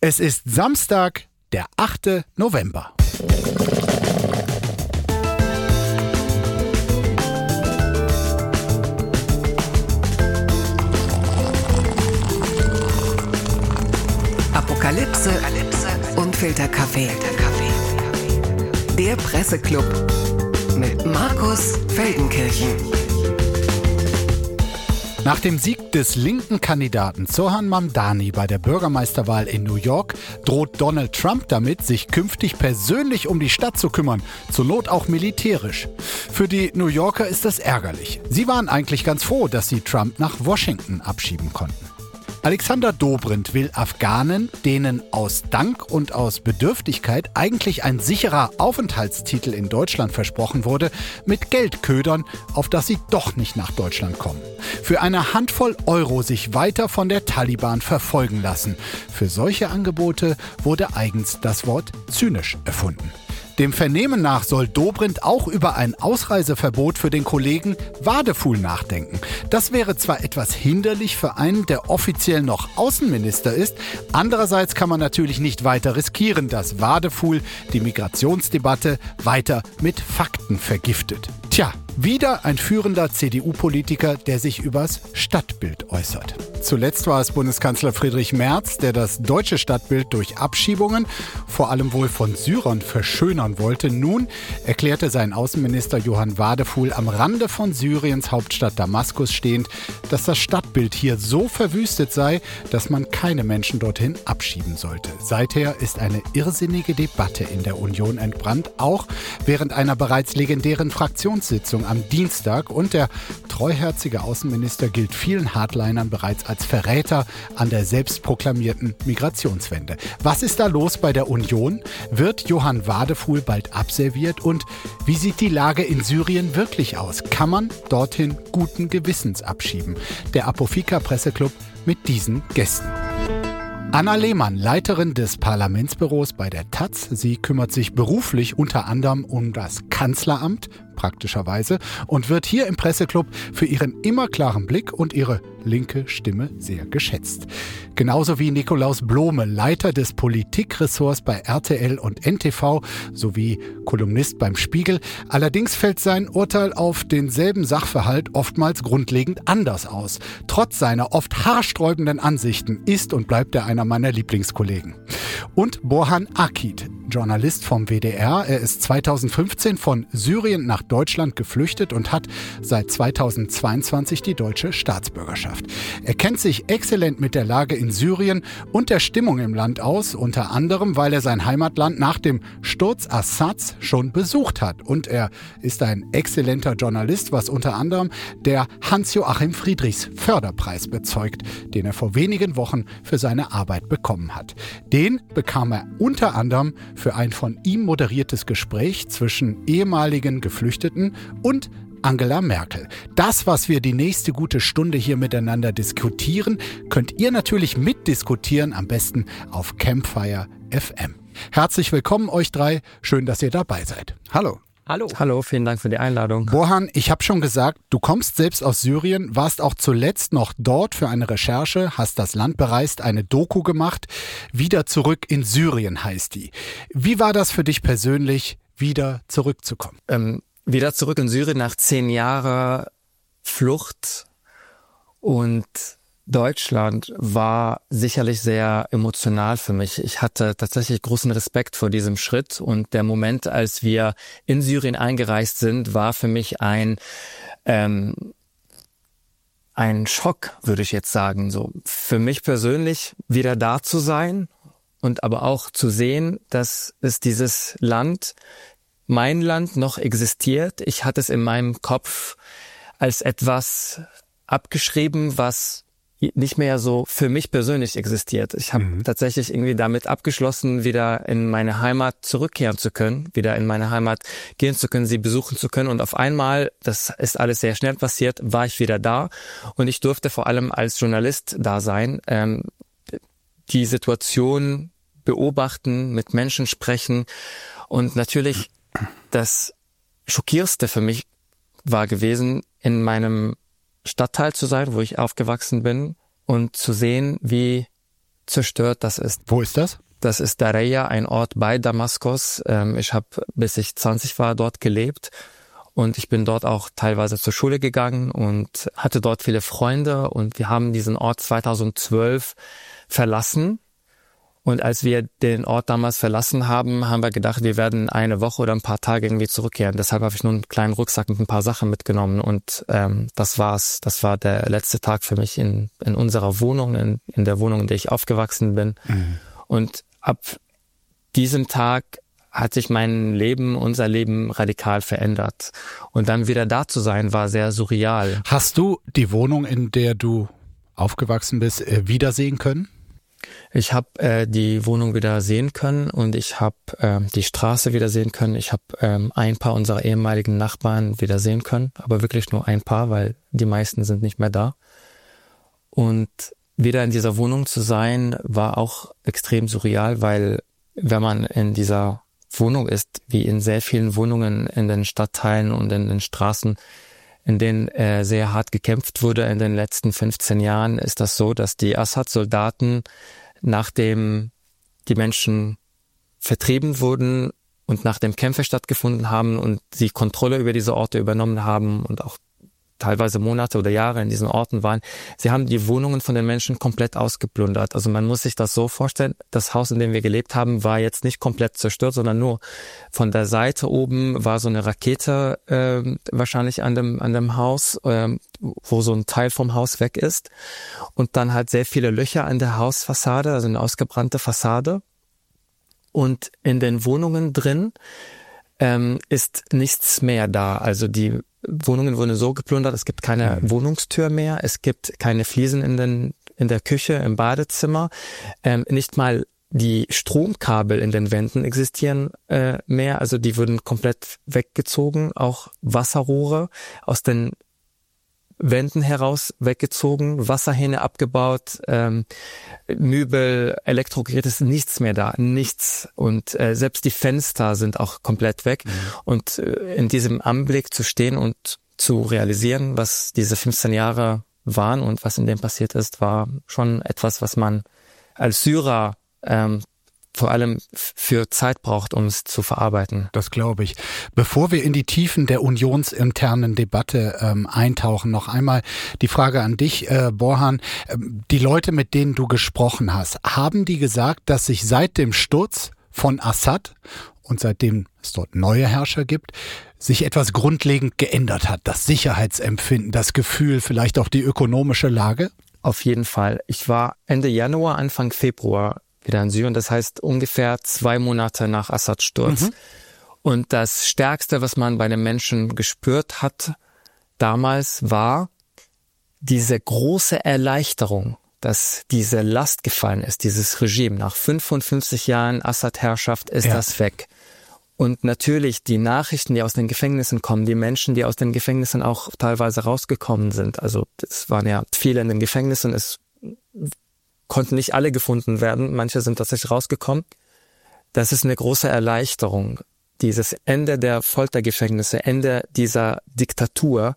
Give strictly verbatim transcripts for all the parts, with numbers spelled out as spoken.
Es ist Samstag, der achte November. Apokalypse und Filterkaffee. Der Presseclub mit Markus Feldenkirchen. Nach dem Sieg des linken Kandidaten Zoran Mamdani bei der Bürgermeisterwahl in New York droht Donald Trump damit, sich künftig persönlich um die Stadt zu kümmern, zur Not auch militärisch. Für die New Yorker ist das ärgerlich. Sie waren eigentlich ganz froh, dass sie Trump nach Washington abschieben konnten. Alexander Dobrindt will Afghanen, denen aus Dank und aus Bedürftigkeit eigentlich ein sicherer Aufenthaltstitel in Deutschland versprochen wurde, mit Geld ködern, auf das sie doch nicht nach Deutschland kommen. Für eine Handvoll Euro sich weiter von der Taliban verfolgen lassen. Für solche Angebote wurde eigens das Wort zynisch erfunden. Dem Vernehmen nach soll Dobrindt auch über ein Ausreiseverbot für den Kollegen Wadefuhl nachdenken. Das wäre zwar etwas hinderlich für einen, der offiziell noch Außenminister ist, andererseits kann man natürlich nicht weiter riskieren, dass Wadefuhl die Migrationsdebatte weiter mit Fakten vergiftet. Tja, wieder ein führender C D U-Politiker, der sich übers Stadtbild äußert. Zuletzt war es Bundeskanzler Friedrich Merz, der das deutsche Stadtbild durch Abschiebungen, vor allem wohl von Syrern, verschönern wollte. Nun erklärte sein Außenminister Johann Wadefuhl am Rande von Syriens Hauptstadt Damaskus stehend, dass das Stadtbild hier so verwüstet sei, dass man keine Menschen dorthin abschieben sollte. Seither ist eine irrsinnige Debatte in der Union entbrannt, auch während einer bereits legendären Fraktionssitzung am Dienstag, und der treuherzige Außenminister gilt vielen Hardlinern bereits als Verräter an der selbstproklamierten Migrationswende. Was ist da los bei der Union? Wird Johann Wadefuhl bald abserviert? Und wie sieht die Lage in Syrien wirklich aus? Kann man dorthin guten Gewissens abschieben? Der Apofika-Presseclub mit diesen Gästen. Anna Lehmann, Leiterin des Parlamentsbüros bei der Taz. Sie kümmert sich beruflich unter anderem um das Kanzleramt, praktischerweise, und wird hier im Presseclub für ihren immer klaren Blick und ihre linke Stimme sehr geschätzt. Genauso wie Nikolaus Blome, Leiter des Politikressorts bei R T L und N T V sowie Kolumnist beim Spiegel. Allerdings fällt sein Urteil auf denselben Sachverhalt oftmals grundlegend anders aus. Trotz seiner oft haarsträubenden Ansichten ist und bleibt er einer meiner Lieblingskollegen. Und Borhan Akit, Journalist vom W D R. Er ist zweitausendfünfzehn von Syrien nach Deutschland geflüchtet und hat seit zweitausendzweiundzwanzig die deutsche Staatsbürgerschaft. Er kennt sich exzellent mit der Lage in Syrien und der Stimmung im Land aus, unter anderem, weil er sein Heimatland nach dem Sturz Assads schon besucht hat. Und er ist ein exzellenter Journalist, was unter anderem der Hans-Joachim Friedrichs Förderpreis bezeugt, den er vor wenigen Wochen für seine Arbeit bekommen hat. Den bekam er unter anderem für ein von ihm moderiertes Gespräch zwischen ehemaligen Geflüchteten und Angela Merkel. Das, was wir die nächste gute Stunde hier miteinander diskutieren, könnt ihr natürlich mitdiskutieren, am besten auf Campfire F M. Herzlich willkommen euch drei, schön, dass ihr dabei seid. Hallo. Hallo. Hallo, vielen Dank für die Einladung. Borhan, ich habe schon gesagt, du kommst selbst aus Syrien, warst auch zuletzt noch dort für eine Recherche, hast das Land bereist, eine Doku gemacht. Wieder zurück in Syrien heißt die. Wie war das für dich persönlich, wieder zurückzukommen? Ähm, wieder zurück in Syrien nach zehn Jahren Flucht und Deutschland war sicherlich sehr emotional für mich. Ich hatte tatsächlich großen Respekt vor diesem Schritt, und der Moment, als wir in Syrien eingereist sind, war für mich ein ähm, ein Schock, würde ich jetzt sagen. So für mich persönlich wieder da zu sein und aber auch zu sehen, dass es dieses Land, mein Land, noch existiert. Ich hatte es in meinem Kopf als etwas abgeschrieben, was nicht mehr so für mich persönlich existiert. Ich habe mhm. tatsächlich irgendwie damit abgeschlossen, wieder in meine Heimat zurückkehren zu können, wieder in meine Heimat gehen zu können, sie besuchen zu können. Und auf einmal, das ist alles sehr schnell passiert, war ich wieder da. Und ich durfte vor allem als Journalist da sein, ähm, die Situation beobachten, mit Menschen sprechen. Und natürlich das Schockierendste für mich war gewesen, in meinem Stadtteil zu sein, wo ich aufgewachsen bin, und zu sehen, wie zerstört. Das ist, Wo ist das? Das ist Dareia, ein Ort bei Damaskus. Ähm, ich habe, bis ich zwanzig war, dort gelebt. Und ich bin dort auch teilweise zur Schule gegangen und hatte dort viele Freunde. Und wir haben diesen Ort zweitausendzwölf verlassen. Und als wir den Ort damals verlassen haben, haben wir gedacht, wir werden eine Woche oder ein paar Tage irgendwie zurückkehren. Deshalb habe ich nur einen kleinen Rucksack mit ein paar Sachen mitgenommen. Und ähm, das war's. Das war der letzte Tag für mich in, in unserer Wohnung, in, in der Wohnung, in der ich aufgewachsen bin. Mhm. Und ab diesem Tag hat sich mein Leben, unser Leben radikal verändert. Und dann wieder da zu sein, war sehr surreal. Hast du die Wohnung, in der du aufgewachsen bist, äh, wiedersehen können? Ich habe äh, die Wohnung wieder sehen können und ich habe äh, die Straße wieder sehen können. Ich habe ähm, ein paar unserer ehemaligen Nachbarn wieder sehen können, aber wirklich nur ein paar, weil die meisten sind nicht mehr da. Und wieder in dieser Wohnung zu sein, war auch extrem surreal, weil wenn man in dieser Wohnung ist, wie in sehr vielen Wohnungen in den Stadtteilen und in den Straßen, in denen äh, sehr hart gekämpft wurde in den letzten fünfzehn Jahren, ist das so, dass die Assad-Soldaten, nachdem die Menschen vertrieben wurden und nachdem Kämpfe stattgefunden haben und sie Kontrolle über diese Orte übernommen haben und auch teilweise Monate oder Jahre in diesen Orten waren, sie haben die Wohnungen von den Menschen komplett ausgeplündert. Also man muss sich das so vorstellen, das Haus, in dem wir gelebt haben, war jetzt nicht komplett zerstört, sondern nur von der Seite oben war so eine Rakete äh, wahrscheinlich an dem an dem Haus, äh, wo so ein Teil vom Haus weg ist. Und dann halt sehr viele Löcher an der Hausfassade, also eine ausgebrannte Fassade. Und in den Wohnungen drin ähm, ist nichts mehr da. Also die Wohnungen wurden so geplündert, es gibt keine mhm. Wohnungstür mehr, es gibt keine Fliesen in den in der Küche, im Badezimmer, ähm, nicht mal die Stromkabel in den Wänden existieren äh, mehr, also die wurden komplett weggezogen, auch Wasserrohre aus den Wänden heraus weggezogen, Wasserhähne abgebaut, ähm, Möbel, Elektrogeräte, ist nichts mehr da, nichts. Und äh, selbst die Fenster sind auch komplett weg. Mhm. Und äh, in diesem Anblick zu stehen und zu realisieren, was diese fünfzehn Jahre waren und was in dem passiert ist, war schon etwas, was man als Syrer ähm, vor allem für Zeit braucht, um es zu verarbeiten. Das glaube ich. Bevor wir in die Tiefen der unionsinternen Debatte ähm, eintauchen, noch einmal die Frage an dich, äh, Borhan. Ähm, die Leute, mit denen du gesprochen hast, haben die gesagt, dass sich seit dem Sturz von Assad und seitdem es dort neue Herrscher gibt, sich etwas grundlegend geändert hat? Das Sicherheitsempfinden, das Gefühl, vielleicht auch die ökonomische Lage? Auf jeden Fall. Ich war Ende Januar, Anfang Februar wieder in Syrien, das heißt ungefähr zwei Monate nach Assads Sturz. Mhm. Und das Stärkste, was man bei den Menschen gespürt hat damals, war diese große Erleichterung, dass diese Last gefallen ist, dieses Regime. Nach fünfundfünfzig Jahren Assad-Herrschaft ist ja. das weg. Und natürlich die Nachrichten, die aus den Gefängnissen kommen, die Menschen, die aus den Gefängnissen auch teilweise rausgekommen sind. Also es waren ja viele in den Gefängnissen, es konnten nicht alle gefunden werden, manche sind tatsächlich rausgekommen. Das ist eine große Erleichterung. Dieses Ende der Foltergefängnisse, Ende dieser Diktatur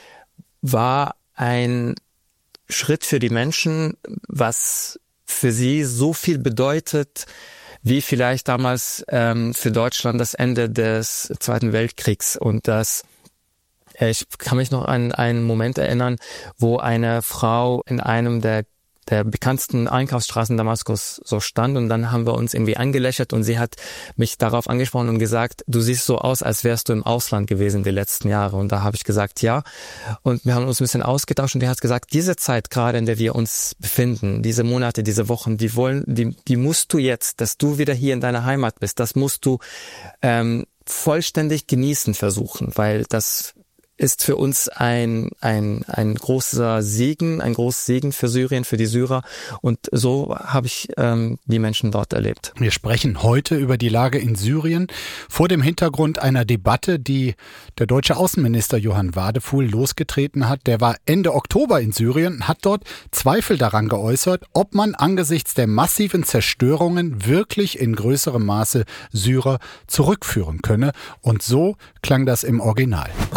war ein Schritt für die Menschen, was für sie so viel bedeutet, wie vielleicht damals ähm, für Deutschland das Ende des Zweiten Weltkriegs. Und das, äh, ich kann mich noch an einen Moment erinnern, wo eine Frau in einem der der bekanntesten Einkaufsstraßen Damaskus so stand und dann haben wir uns irgendwie angelächelt und sie hat mich darauf angesprochen und gesagt, du siehst so aus, als wärst du im Ausland gewesen die letzten Jahre. Und da habe ich gesagt, ja. Und wir haben uns ein bisschen ausgetauscht und die hat gesagt, diese Zeit gerade, in der wir uns befinden, diese Monate, diese Wochen, die wollen, die, die musst du jetzt, dass du wieder hier in deiner Heimat bist, das musst du ähm, vollständig genießen versuchen, weil das ist für uns ein ein ein großer Segen, ein großer Segen für Syrien, für die Syrer. Und so habe ich ähm, die Menschen dort erlebt. Wir sprechen heute über die Lage in Syrien vor dem Hintergrund einer Debatte, die der deutsche Außenminister Johann Wadefuhl losgetreten hat. Der war Ende Oktober in Syrien, hat dort Zweifel daran geäußert, ob man angesichts der massiven Zerstörungen wirklich in größerem Maße Syrer zurückführen könne. Und so klang das im Original. Kurzfristig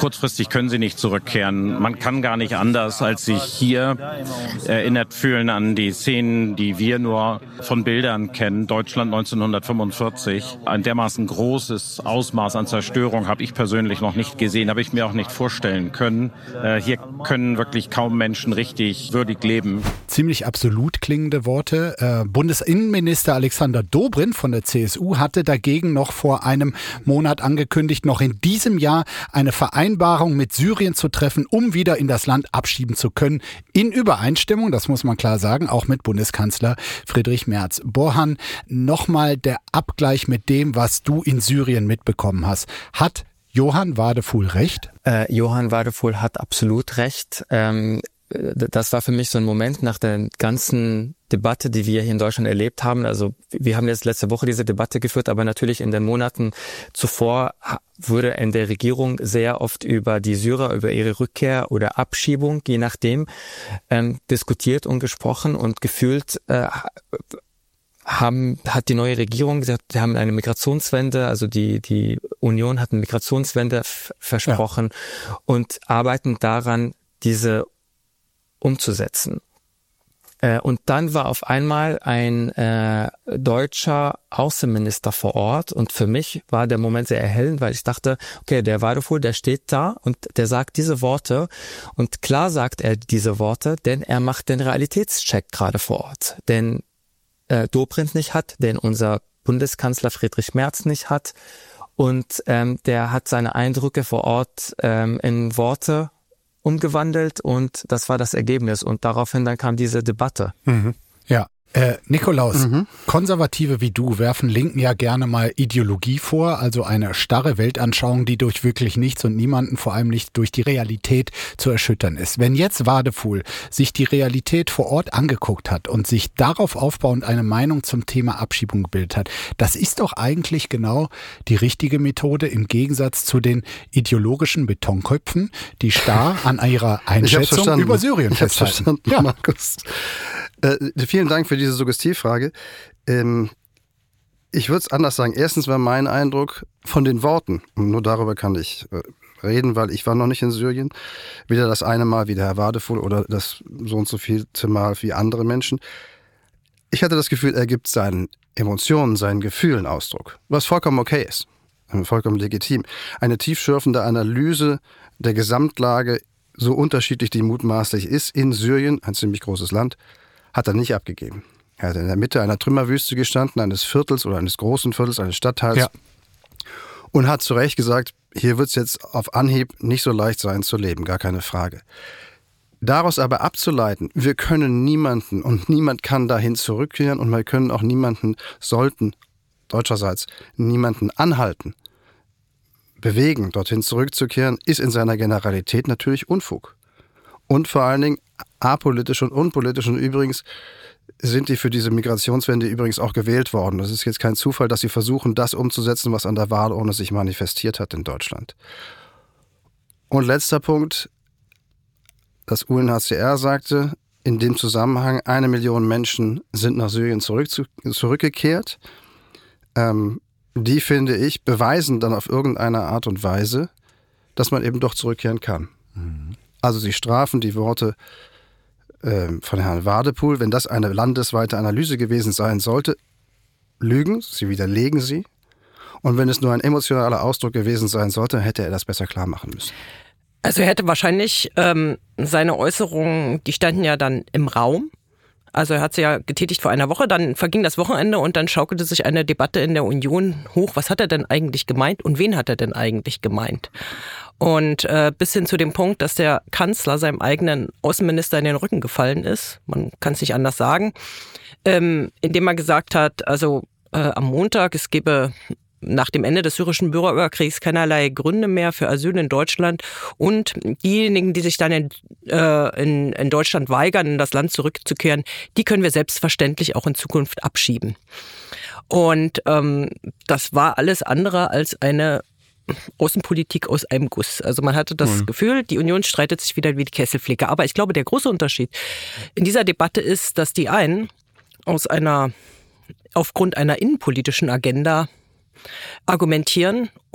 Natürlich können sie nicht zurückkehren. Man kann gar nicht anders, als sich hier erinnert fühlen an die Szenen, die wir nur von Bildern kennen. Deutschland neunzehnhundertfünfundvierzig. Ein dermaßen großes Ausmaß an Zerstörung habe ich persönlich noch nicht gesehen, habe ich mir auch nicht vorstellen können. Hier können wirklich kaum Menschen richtig würdig leben. Ziemlich absolut klingende Worte. Äh, Bundesinnenminister Alexander Dobrindt von der C S U hatte dagegen noch vor einem Monat angekündigt, noch in diesem Jahr eine Vereinbarung mit Syrien zu treffen, um wieder in das Land abschieben zu können. In Übereinstimmung, das muss man klar sagen, auch mit Bundeskanzler Friedrich Merz. Borhan, nochmal der Abgleich mit dem, was du in Syrien mitbekommen hast. Hat Johann Wadefuhl recht? Äh, Johann Wadefuhl hat absolut recht. Ähm, das war für mich so ein Moment nach der ganzen Debatte, die wir hier in Deutschland erlebt haben. Also wir haben jetzt letzte Woche diese Debatte geführt, aber natürlich in den Monaten zuvor wurde in der Regierung sehr oft über die Syrer, über ihre Rückkehr oder Abschiebung, je nachdem, ähm, diskutiert und gesprochen und gefühlt äh, haben, hat die neue Regierung gesagt, wir haben eine Migrationswende, also die, die Union hat eine Migrationswende f- versprochen ja. und arbeiten daran, diese umzusetzen. Äh, und dann war auf einmal ein äh, deutscher Außenminister vor Ort und für mich war der Moment sehr erhellend, weil ich dachte, okay, der Wadefuhl, der steht da und der sagt diese Worte und klar sagt er diese Worte, denn er macht den Realitätscheck gerade vor Ort, denn äh, Dobrindt nicht hat, den unser Bundeskanzler Friedrich Merz nicht hat und ähm, der hat seine Eindrücke vor Ort ähm, in Worte umgewandelt und das war das Ergebnis und daraufhin dann kam diese Debatte. Mhm. Ja. Äh, Nikolaus, mhm. Konservative wie du werfen Linken ja gerne mal Ideologie vor, also eine starre Weltanschauung, die durch wirklich nichts und niemanden, vor allem nicht durch die Realität zu erschüttern ist. Wenn jetzt Wadefuhl sich die Realität vor Ort angeguckt hat und sich darauf aufbauend eine Meinung zum Thema Abschiebung gebildet hat, das ist doch eigentlich genau die richtige Methode im Gegensatz zu den ideologischen Betonköpfen, die starr an ihrer Einschätzung über Syrien ich hab's festhalten. Verstanden, ja. Markus. Äh, vielen Dank für diese Suggestivfrage. Ähm, ich würde es anders sagen. Erstens war mein Eindruck von den Worten, und nur darüber kann ich äh, reden, weil ich war noch nicht in Syrien, weder das eine Mal wie der Herr Wadefuhl oder das so und so vielte Mal wie andere Menschen. Ich hatte das Gefühl, er gibt seinen Emotionen, seinen Gefühlen Ausdruck, was vollkommen okay ist, vollkommen legitim. Eine tiefschürfende Analyse der Gesamtlage, so unterschiedlich die mutmaßlich ist, in Syrien, ein ziemlich großes Land, hat er nicht abgegeben. Er hat in der Mitte einer Trümmerwüste gestanden, eines Viertels oder eines großen Viertels, eines Stadtteils ja. und hat zu Recht gesagt, hier wird es jetzt auf Anhieb nicht so leicht sein zu leben, gar keine Frage. Daraus aber abzuleiten, wir können niemanden und niemand kann dahin zurückkehren und wir können auch niemanden, sollten deutscherseits niemanden anhalten, bewegen, dorthin zurückzukehren, ist in seiner Generalität natürlich Unfug. Und vor allen Dingen apolitisch und unpolitisch. Und übrigens sind die für diese Migrationswende übrigens auch gewählt worden. Das ist jetzt kein Zufall, dass sie versuchen, das umzusetzen, was an der Wahlurne sich manifestiert hat in Deutschland. Und letzter Punkt, das U N H C R sagte, in dem Zusammenhang, eine Million Menschen sind nach Syrien zurück, zurückgekehrt. Ähm, die, finde ich, beweisen dann auf irgendeine Art und Weise, dass man eben doch zurückkehren kann. Mhm. Also sie strafen die Worte äh, von Herrn Wadefuhl, wenn das eine landesweite Analyse gewesen sein sollte, lügen, sie widerlegen sie. Und wenn es nur ein emotionaler Ausdruck gewesen sein sollte, hätte er das besser klar machen müssen. Also er hätte wahrscheinlich ähm, seine Äußerungen, die standen ja dann im Raum. Also er hat sie ja getätigt vor einer Woche, dann verging das Wochenende und dann schaukelte sich eine Debatte in der Union hoch. Was hat er denn eigentlich gemeint und wen hat er denn eigentlich gemeint? Und äh, bis hin zu dem Punkt, dass der Kanzler seinem eigenen Außenminister in den Rücken gefallen ist, man kann es nicht anders sagen, ähm, indem er gesagt hat, also äh, am Montag, es gebe nach dem Ende des syrischen Bürgerkriegs keinerlei Gründe mehr für Asyl in Deutschland und diejenigen, die sich dann in, äh, in, in Deutschland weigern, in das Land zurückzukehren, die können wir selbstverständlich auch in Zukunft abschieben. Und ähm, das war alles andere als eine Außenpolitik aus einem Guss. Also man hatte das mhm. Gefühl, die Union streitet sich wieder wie die Kesselflicke. Aber ich glaube, der große Unterschied in dieser Debatte ist, dass die einen aus einer, aufgrund einer innenpolitischen Agenda argumentieren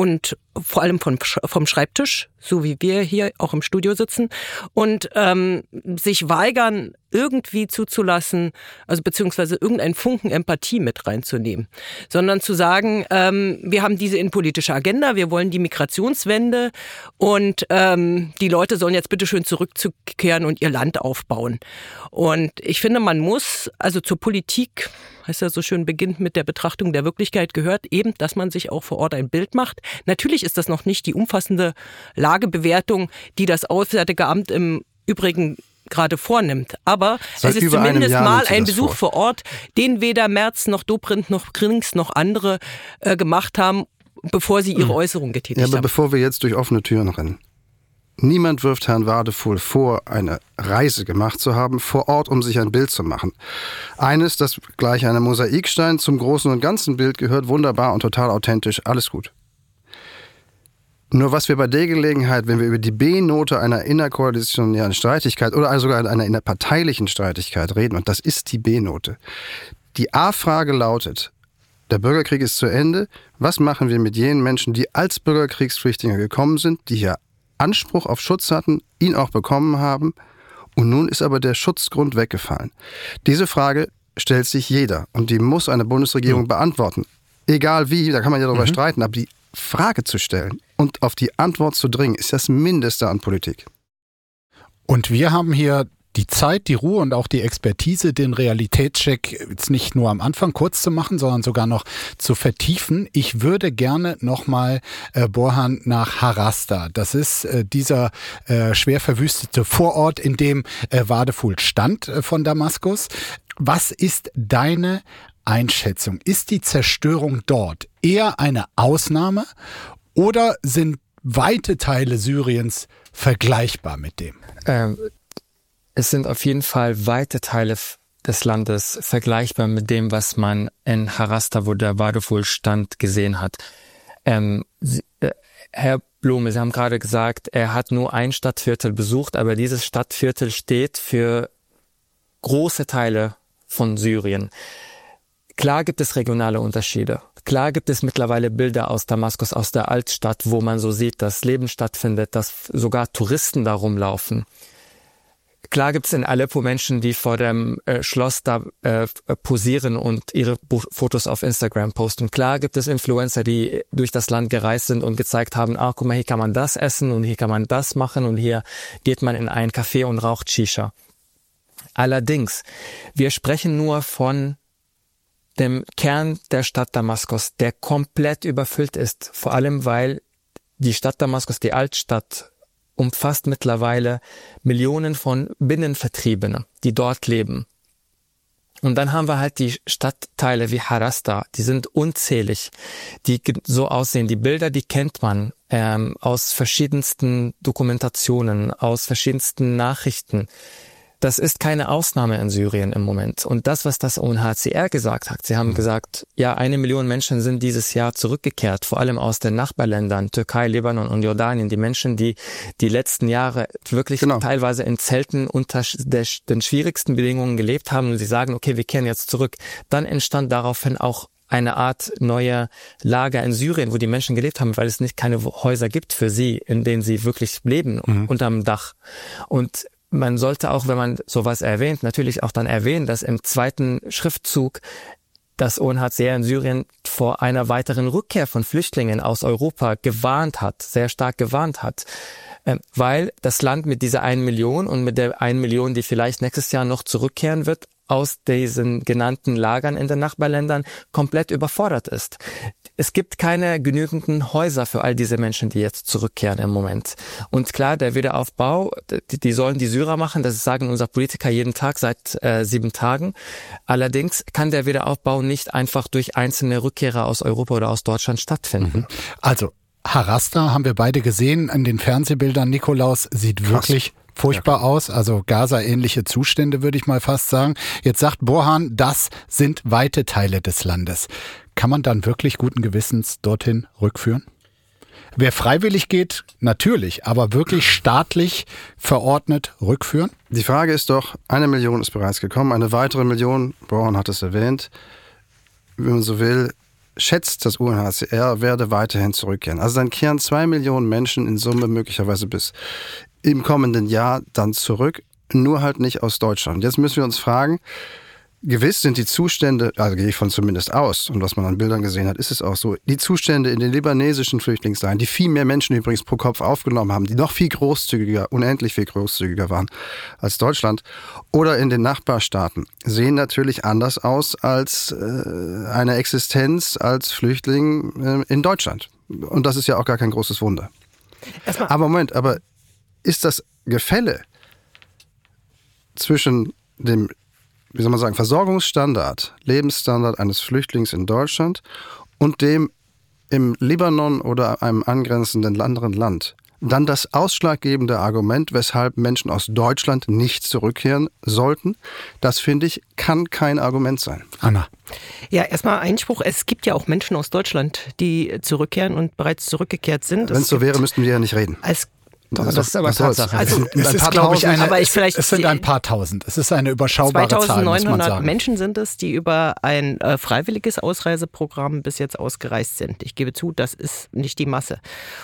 und vor allem vom, vom Schreibtisch, so wie wir hier auch im Studio sitzen, und ähm, sich weigern, irgendwie zuzulassen, also beziehungsweise irgendeinen Funken Empathie mit reinzunehmen, sondern zu sagen, ähm, wir haben diese innenpolitische Agenda, wir wollen die Migrationswende und ähm, die Leute sollen jetzt bitteschön zurückkehren und ihr Land aufbauen. Und ich finde, man muss, also zur Politik, heißt ja so schön, beginnt mit der Betrachtung der Wirklichkeit, gehört eben, dass man sich auch vor Ort ein Bild macht. Natürlich ist das noch nicht die umfassende Lagebewertung, die das Auswärtige Amt im Übrigen gerade vornimmt. Aber Seit es ist zumindest mal ein Besuch vor. vor Ort, den weder Merz noch Dobrindt noch Grings noch andere äh, gemacht haben, bevor sie ihre mhm. Äußerung getätigt haben. Ja, aber haben. Bevor wir jetzt durch offene Türen rennen. Niemand wirft Herrn Wadefuhl vor, eine Reise gemacht zu haben, vor Ort, um sich ein Bild zu machen. Eines, das gleich einem Mosaikstein zum großen und ganzen Bild gehört, wunderbar und total authentisch, alles gut. Nur was wir bei der Gelegenheit, wenn wir über die B-Note einer innerkoalitionären Streitigkeit oder sogar einer innerparteilichen Streitigkeit reden, und das ist die B-Note. Die A-Frage lautet, der Bürgerkrieg ist zu Ende, was machen wir mit jenen Menschen, die als Bürgerkriegsflüchtlinge gekommen sind, die hier Anspruch auf Schutz hatten, ihn auch bekommen haben, und nun ist aber der Schutzgrund weggefallen. Diese Frage stellt sich jeder und die muss eine Bundesregierung mhm. beantworten. Egal wie, da kann man ja darüber mhm. streiten, aber die Frage zu stellen und auf die Antwort zu dringen, ist das Mindeste an Politik. Und wir haben hier die Zeit, die Ruhe und auch die Expertise, den Realitätscheck jetzt nicht nur am Anfang kurz zu machen, sondern sogar noch zu vertiefen. Ich würde gerne nochmal, äh, Borhan, nach Harasta. Das ist äh, dieser äh, schwer verwüstete Vorort, in dem äh, Wadefuhl stand äh, von Damaskus. Was ist deine Einschätzung? Ist die Zerstörung dort eher eine Ausnahme oder sind weite Teile Syriens vergleichbar mit dem? Ähm. Es sind auf jeden Fall weite Teile des Landes vergleichbar mit dem, was man in Harasta, wo der Wadefuhl stand, gesehen hat. Ähm, Sie, äh, Herr Blume, Sie haben gerade gesagt, er hat nur ein Stadtviertel besucht, aber dieses Stadtviertel steht für große Teile von Syrien. Klar gibt es regionale Unterschiede. Klar gibt es mittlerweile Bilder aus Damaskus, aus der Altstadt, wo man so sieht, dass Leben stattfindet, dass sogar Touristen da rumlaufen. Klar gibt es in Aleppo Menschen, die vor dem äh, Schloss da äh, posieren und ihre Buch- Fotos auf Instagram posten. Klar gibt es Influencer, die durch das Land gereist sind und gezeigt haben, ah, guck mal, hier kann man das essen und hier kann man das machen und hier geht man in ein Café und raucht Shisha. Allerdings, wir sprechen nur von dem Kern der Stadt Damaskus, der komplett überfüllt ist. Vor allem, weil die Stadt Damaskus, die Altstadt, umfasst mittlerweile Millionen von Binnenvertriebenen, die dort leben. Und dann haben wir halt die Stadtteile wie Harasta, die sind unzählig, die so aussehen. Die Bilder, die kennt man ähm, aus verschiedensten Dokumentationen, aus verschiedensten Nachrichten. Das ist keine Ausnahme in Syrien im Moment. Und das, was das U N H C R gesagt hat, sie haben gesagt, ja, eine Million Menschen sind dieses Jahr zurückgekehrt, vor allem aus den Nachbarländern, Türkei, Libanon und Jordanien. Die Menschen, die die letzten Jahre wirklich genau. teilweise in Zelten unter den schwierigsten Bedingungen gelebt haben und sie sagen, okay, wir kehren jetzt zurück. Dann entstand daraufhin auch eine Art neuer Lager in Syrien, wo die Menschen gelebt haben, weil es nicht keine Häuser gibt für sie, in denen sie wirklich leben, mhm. unterm Dach. Und man sollte auch, wenn man sowas erwähnt, natürlich auch dann erwähnen, dass im zweiten Schriftzug das U N H C R in Syrien vor einer weiteren Rückkehr von Flüchtlingen aus Europa gewarnt hat, sehr stark gewarnt hat, weil das Land mit dieser einen Million und mit der einen Million, die vielleicht nächstes Jahr noch zurückkehren wird, aus diesen genannten Lagern in den Nachbarländern komplett überfordert ist. Es gibt keine genügenden Häuser für all diese Menschen, die jetzt zurückkehren im Moment. Und klar, der Wiederaufbau, die, die sollen die Syrer machen, das sagen unsere Politiker jeden Tag seit äh, sieben Tagen. Allerdings kann der Wiederaufbau nicht einfach durch einzelne Rückkehrer aus Europa oder aus Deutschland stattfinden. Also Harasta haben wir beide gesehen in den Fernsehbildern. Nikolaus sieht Krass. wirklich furchtbar ja. aus, also Gaza-ähnliche Zustände, würde ich mal fast sagen. Jetzt sagt Borhan, das sind weite Teile des Landes. Kann man dann wirklich guten Gewissens dorthin rückführen? Wer freiwillig geht, natürlich, aber wirklich staatlich verordnet rückführen? Die Frage ist doch, eine Million ist bereits gekommen, eine weitere Million, Borhan hat es erwähnt, wenn man so will, schätzt das U N H C R, werde weiterhin zurückkehren. Also dann kehren zwei Millionen Menschen in Summe möglicherweise bis im kommenden Jahr dann zurück, nur halt nicht aus Deutschland. Jetzt müssen wir uns fragen, gewiss sind die Zustände, also gehe ich von zumindest aus, und was man an Bildern gesehen hat, ist es auch so, die Zustände in den libanesischen Flüchtlingslagern, die viel mehr Menschen übrigens pro Kopf aufgenommen haben, die noch viel großzügiger, unendlich viel großzügiger waren als Deutschland, oder in den Nachbarstaaten, sehen natürlich anders aus als äh, eine Existenz als Flüchtling äh, in Deutschland. Und das ist ja auch gar kein großes Wunder. Erstmal. Aber Moment, aber ist das Gefälle zwischen dem, wie soll man sagen, Versorgungsstandard, Lebensstandard eines Flüchtlings in Deutschland und dem im Libanon oder einem angrenzenden anderen Land dann das ausschlaggebende Argument, weshalb Menschen aus Deutschland nicht zurückkehren sollten? Das, finde ich, kann kein Argument sein. Anna. Ja, erstmal Einspruch. Es gibt ja auch Menschen aus Deutschland, die zurückkehren und bereits zurückgekehrt sind. Wenn es so wäre, müssten wir ja nicht reden. Als Doch, das ist aber Tatsache. Also, Es ein ist, paar glaube ich, tausend, eine, aber ich es, vielleicht- es sind ein paar tausend. Es ist eine überschaubare Zahl, muss man zweitausendneunhundert sagen. Menschen sind es, die über ein äh, freiwilliges Ausreiseprogramm bis jetzt ausgereist sind. Ich gebe zu, das ist nicht die Masse.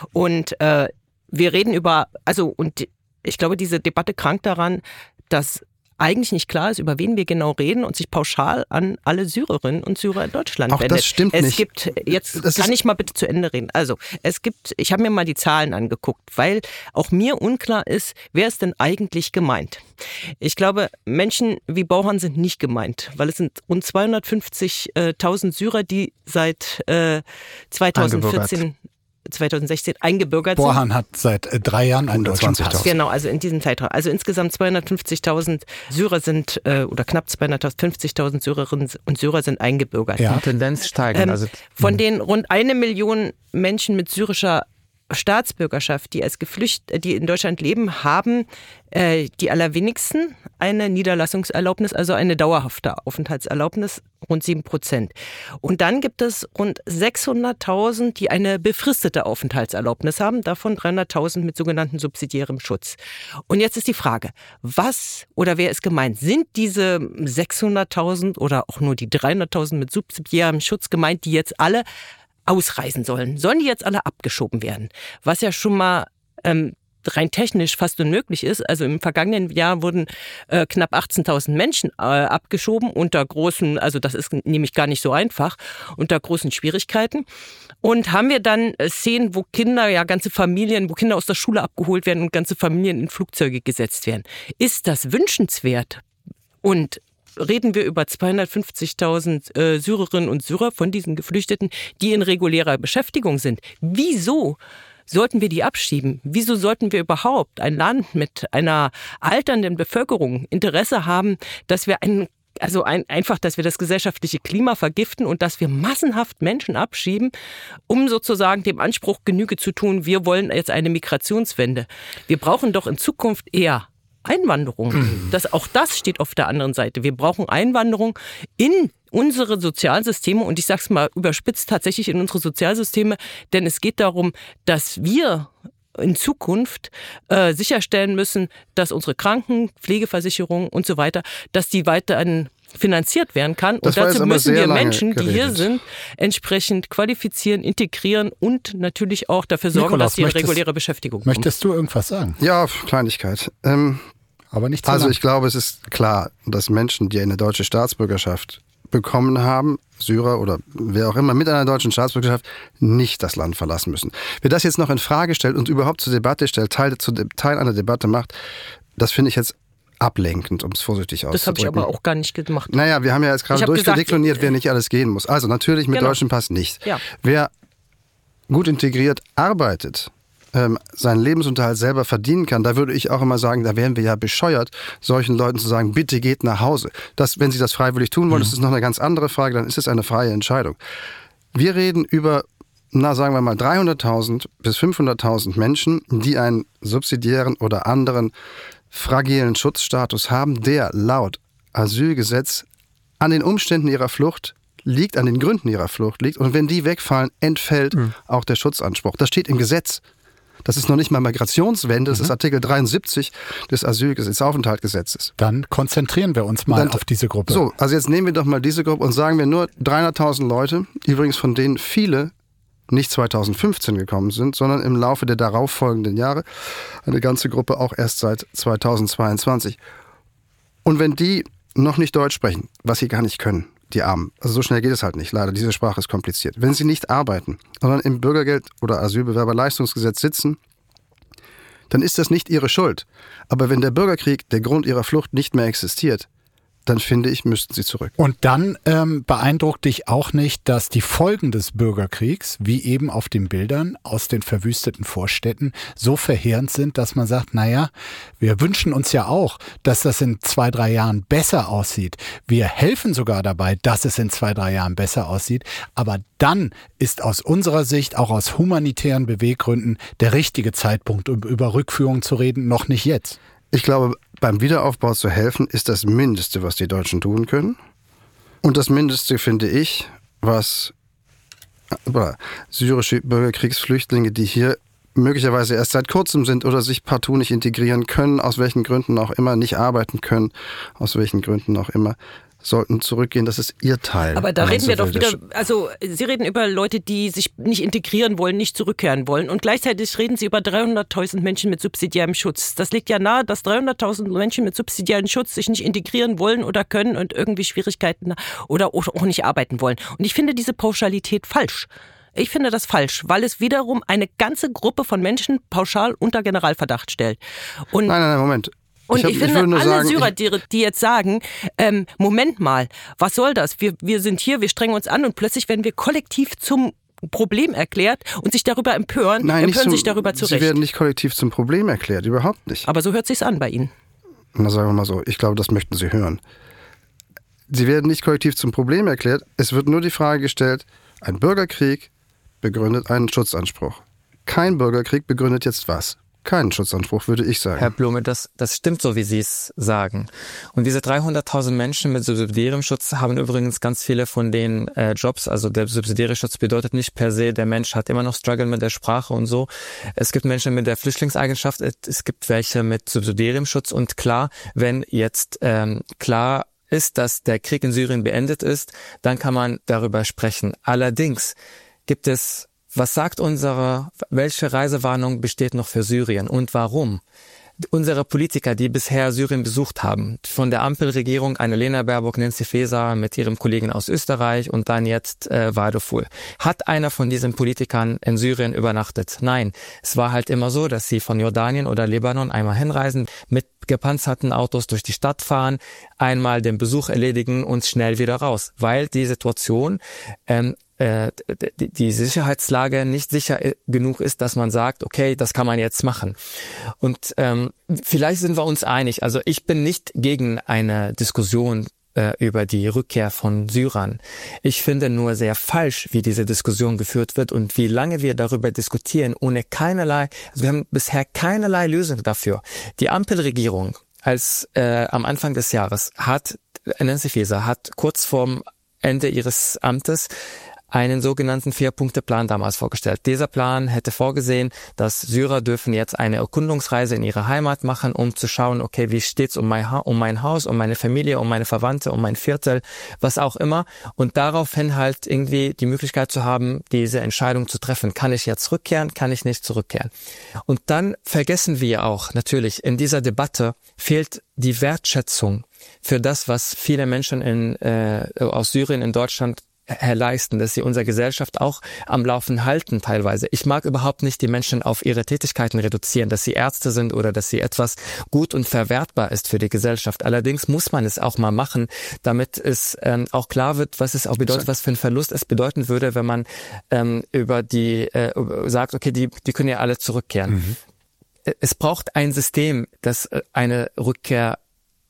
Und äh, wir reden über, also und ich glaube, diese Debatte krankt daran, dass eigentlich nicht klar ist, über wen wir genau reden und sich pauschal an alle Syrerinnen und Syrer in Deutschland Auch wendet. das stimmt es nicht. Gibt, jetzt Das kann ist- ich mal bitte zu Ende reden. Also, es gibt, ich habe mir mal die Zahlen angeguckt, weil auch mir unklar ist, wer ist denn eigentlich gemeint? Ich glaube, Menschen wie Bauhan sind nicht gemeint, weil es sind rund zweihundertfünfzigtausend Syrer, die seit äh, zweitausendvierzehn, zweitausendsechzehn eingebürgert sind. Borhan hat seit äh, drei Jahren einen deutschen Pass. hundertzwanzigtausend. Genau, also in diesem Zeitraum. Also insgesamt zweihundertfünfzigtausend Syrer sind, äh, oder knapp zweihundertfünfzigtausend Syrerinnen und Syrer sind eingebürgert. Ja. Die Tendenz steigend. Ähm, Also, von den rund eine Million Menschen mit syrischer Staatsbürgerschaft, die als Geflücht, die in Deutschland leben, haben äh, die allerwenigsten eine Niederlassungserlaubnis, also eine dauerhafte Aufenthaltserlaubnis, rund sieben Prozent. Und dann gibt es rund sechshunderttausend, die eine befristete Aufenthaltserlaubnis haben, davon dreihunderttausend mit sogenanntem subsidiärem Schutz. Und jetzt ist die Frage, was oder wer ist gemeint? Sind diese sechshunderttausend oder auch nur die dreihunderttausend mit subsidiärem Schutz gemeint, die jetzt alle ausreisen sollen? Sollen die jetzt alle abgeschoben werden? Was ja schon mal ähm, rein technisch fast unmöglich ist. Also im vergangenen Jahr wurden äh, knapp achtzehntausend Menschen äh, abgeschoben unter großen, also das ist nämlich gar nicht so einfach, unter großen Schwierigkeiten. Und haben wir dann äh, Szenen, wo Kinder, ja ganze Familien, wo Kinder aus der Schule abgeholt werden und ganze Familien in Flugzeuge gesetzt werden. Ist das wünschenswert? Und reden wir über zweihundertfünfzigtausend äh, Syrerinnen und Syrer von diesen Geflüchteten, die in regulärer Beschäftigung sind. Wieso sollten wir die abschieben? Wieso sollten wir überhaupt ein Land mit einer alternden Bevölkerung Interesse haben, dass wir ein, also ein, einfach, dass wir das gesellschaftliche Klima vergiften und dass wir massenhaft Menschen abschieben, um sozusagen dem Anspruch Genüge zu tun, wir wollen jetzt eine Migrationswende. Wir brauchen doch in Zukunft eher Einwanderung. Das, auch das steht auf der anderen Seite. Wir brauchen Einwanderung in unsere Sozialsysteme und ich sage es mal überspitzt, tatsächlich in unsere Sozialsysteme, denn es geht darum, dass wir in Zukunft äh, sicherstellen müssen, dass unsere Kranken-, Pflegeversicherung und so weiter, dass die weiterhin finanziert werden kann. Das und war jetzt dazu aber müssen sehr wir lange Menschen, die hier geredet. sind, entsprechend qualifizieren, integrieren und natürlich auch dafür sorgen, Nikolaus, dass sie in möchtest- reguläre Beschäftigung kommen. Möchtest du irgendwas sagen? Ja, Kleinigkeit. Ähm, Aber nicht zu Also lang. ich glaube, es ist klar, dass Menschen, die eine deutsche Staatsbürgerschaft bekommen haben, Syrer oder wer auch immer mit einer deutschen Staatsbürgerschaft, nicht das Land verlassen müssen. Wer das jetzt noch in Frage stellt und überhaupt zur Debatte stellt, Teil, zu, Teil einer Debatte macht, das finde ich jetzt ablenkend, um es vorsichtig auszudrücken. Das habe ich aber auch gar nicht gemacht. Naja, wir haben ja jetzt gerade Ich hab durchdekliniert, gesagt, wer nicht alles gehen muss. Also natürlich mit Genau. deutschem Pass nicht. Ja. Wer gut integriert arbeitet, ähm, seinen Lebensunterhalt selber verdienen kann, da würde ich auch immer sagen, da wären wir ja bescheuert, solchen Leuten zu sagen, bitte geht nach Hause. Das, wenn sie das freiwillig tun wollen, Mhm. das ist noch eine ganz andere Frage, dann ist es eine freie Entscheidung. Wir reden über, na sagen wir mal, dreihunderttausend bis fünfhunderttausend Menschen, die einen subsidiären oder anderen fragilen Schutzstatus haben, der laut Asylgesetz an den Umständen ihrer Flucht liegt, an den Gründen ihrer Flucht liegt. Und wenn die wegfallen, entfällt Mhm. auch der Schutzanspruch. Das steht im Gesetz. Das ist noch nicht mal Migrationswende, das mhm. ist Artikel dreiundsiebzig des Asylaufenthaltsgesetzes. Dann konzentrieren wir uns mal Dann, auf diese Gruppe. So, also jetzt nehmen wir doch mal diese Gruppe und sagen wir nur dreihunderttausend Leute, übrigens von denen viele nicht zweitausendfünfzehn gekommen sind, sondern im Laufe der darauffolgenden Jahre, eine ganze Gruppe auch erst seit zweitausendzweiundzwanzig. Und wenn die noch nicht Deutsch sprechen, was sie gar nicht können, die Armen. Also so schnell geht es halt nicht, leider. Diese Sprache ist kompliziert. Wenn sie nicht arbeiten, sondern im Bürgergeld- oder Asylbewerberleistungsgesetz sitzen, dann ist das nicht ihre Schuld. Aber wenn der Bürgerkrieg, der Grund ihrer Flucht, nicht mehr existiert, dann finde ich, müssten sie zurück. Und dann ähm, beeindruckt dich auch nicht, dass die Folgen des Bürgerkriegs, wie eben auf den Bildern aus den verwüsteten Vorstädten, so verheerend sind, dass man sagt, naja, wir wünschen uns ja auch, dass das in zwei, drei Jahren besser aussieht. Wir helfen sogar dabei, dass es in zwei, drei Jahren besser aussieht. Aber dann ist aus unserer Sicht, auch aus humanitären Beweggründen, der richtige Zeitpunkt, um über Rückführung zu reden, noch nicht jetzt. Ich glaube, beim Wiederaufbau zu helfen, ist das Mindeste, was die Deutschen tun können. Und das Mindeste, finde ich, was äh, syrische Bürgerkriegsflüchtlinge, die hier möglicherweise erst seit kurzem sind oder sich partout nicht integrieren können, aus welchen Gründen auch immer, nicht arbeiten können, aus welchen Gründen auch immer, sollten zurückgehen. Das ist ihr Teil. Aber da reden wir doch wieder, also Sie reden über Leute, die sich nicht integrieren wollen, nicht zurückkehren wollen und gleichzeitig reden Sie über dreihunderttausend Menschen mit subsidiärem Schutz. Das liegt ja nahe, dass dreihunderttausend Menschen mit subsidiärem Schutz sich nicht integrieren wollen oder können und irgendwie Schwierigkeiten oder auch nicht arbeiten wollen. Und ich finde diese Pauschalität falsch. Ich finde das falsch, weil es wiederum eine ganze Gruppe von Menschen pauschal unter Generalverdacht stellt. Und nein, nein, nein, Moment. Und ich, hab, ich finde, ich alle sagen, Syrer, die, die jetzt sagen, ähm, Moment mal, was soll das? Wir, wir sind hier, wir strengen uns an und plötzlich werden wir kollektiv zum Problem erklärt und sich darüber empören, Nein, empören zum, sich darüber zurecht. Sie werden nicht kollektiv zum Problem erklärt, überhaupt nicht. Aber so hört sich's an bei Ihnen. Na, sagen wir mal so, ich glaube, das möchten Sie hören. Sie werden nicht kollektiv zum Problem erklärt, es wird nur die Frage gestellt, ein Bürgerkrieg begründet einen Schutzanspruch. Kein Bürgerkrieg begründet jetzt was? Keinen Schutzanspruch, würde ich sagen. Herr Blume, das, das stimmt so, wie Sie es sagen. Und diese dreihunderttausend Menschen mit subsidiärem Schutz haben übrigens ganz viele von den äh, Jobs. Also der subsidiäre Schutz bedeutet nicht per se, der Mensch hat immer noch Struggle mit der Sprache und so. Es gibt Menschen mit der Flüchtlingseigenschaft, es gibt welche mit subsidiärem Schutz. Und klar, wenn jetzt ähm, klar ist, dass der Krieg in Syrien beendet ist, dann kann man darüber sprechen. Allerdings gibt es Was sagt unsere, welche Reisewarnung besteht noch für Syrien und warum? Unsere Politiker, die bisher Syrien besucht haben, von der Ampelregierung, Annalena Baerbock, Nancy Faeser mit ihrem Kollegen aus Österreich und dann jetzt äh, Vadeful. Hat einer von diesen Politikern in Syrien übernachtet? Nein, es war halt immer so, dass sie von Jordanien oder Libanon einmal hinreisen, mit gepanzerten Autos durch die Stadt fahren, einmal den Besuch erledigen und schnell wieder raus, weil die Situation ähm, die Sicherheitslage nicht sicher genug ist, dass man sagt, okay, das kann man jetzt machen. Und ähm, vielleicht sind wir uns einig. Also ich bin nicht gegen eine Diskussion äh, über die Rückkehr von Syrern. Ich finde nur sehr falsch, wie diese Diskussion geführt wird und wie lange wir darüber diskutieren, ohne keinerlei, also wir haben bisher keinerlei Lösung dafür. Die Ampelregierung als äh, am Anfang des Jahres hat, Nancy Faeser hat kurz vorm Ende ihres Amtes einen sogenannten Vier-Punkte-Plan damals vorgestellt. Dieser Plan hätte vorgesehen, dass Syrer dürfen jetzt eine Erkundungsreise in ihre Heimat machen, um zu schauen, okay, wie steht's um mein, ha- um mein Haus, um meine Familie, um meine Verwandte, um mein Viertel, was auch immer. Und daraufhin halt irgendwie die Möglichkeit zu haben, diese Entscheidung zu treffen. Kann ich jetzt zurückkehren, kann ich nicht zurückkehren? Und dann vergessen wir auch, natürlich, in dieser Debatte fehlt die Wertschätzung für das, was viele Menschen in, äh, aus Syrien in Deutschland leisten, dass sie unsere Gesellschaft auch am Laufen halten teilweise. Ich mag überhaupt nicht die Menschen auf ihre Tätigkeiten reduzieren, dass sie Ärzte sind oder dass sie etwas gut und verwertbar ist für die Gesellschaft. Allerdings muss man es auch mal machen, damit es ähm, auch klar wird, was es auch bedeutet, was für ein Verlust es bedeuten würde, wenn man ähm, über die äh, sagt, okay, die, die können ja alle zurückkehren. Mhm. Es braucht ein System, das eine Rückkehr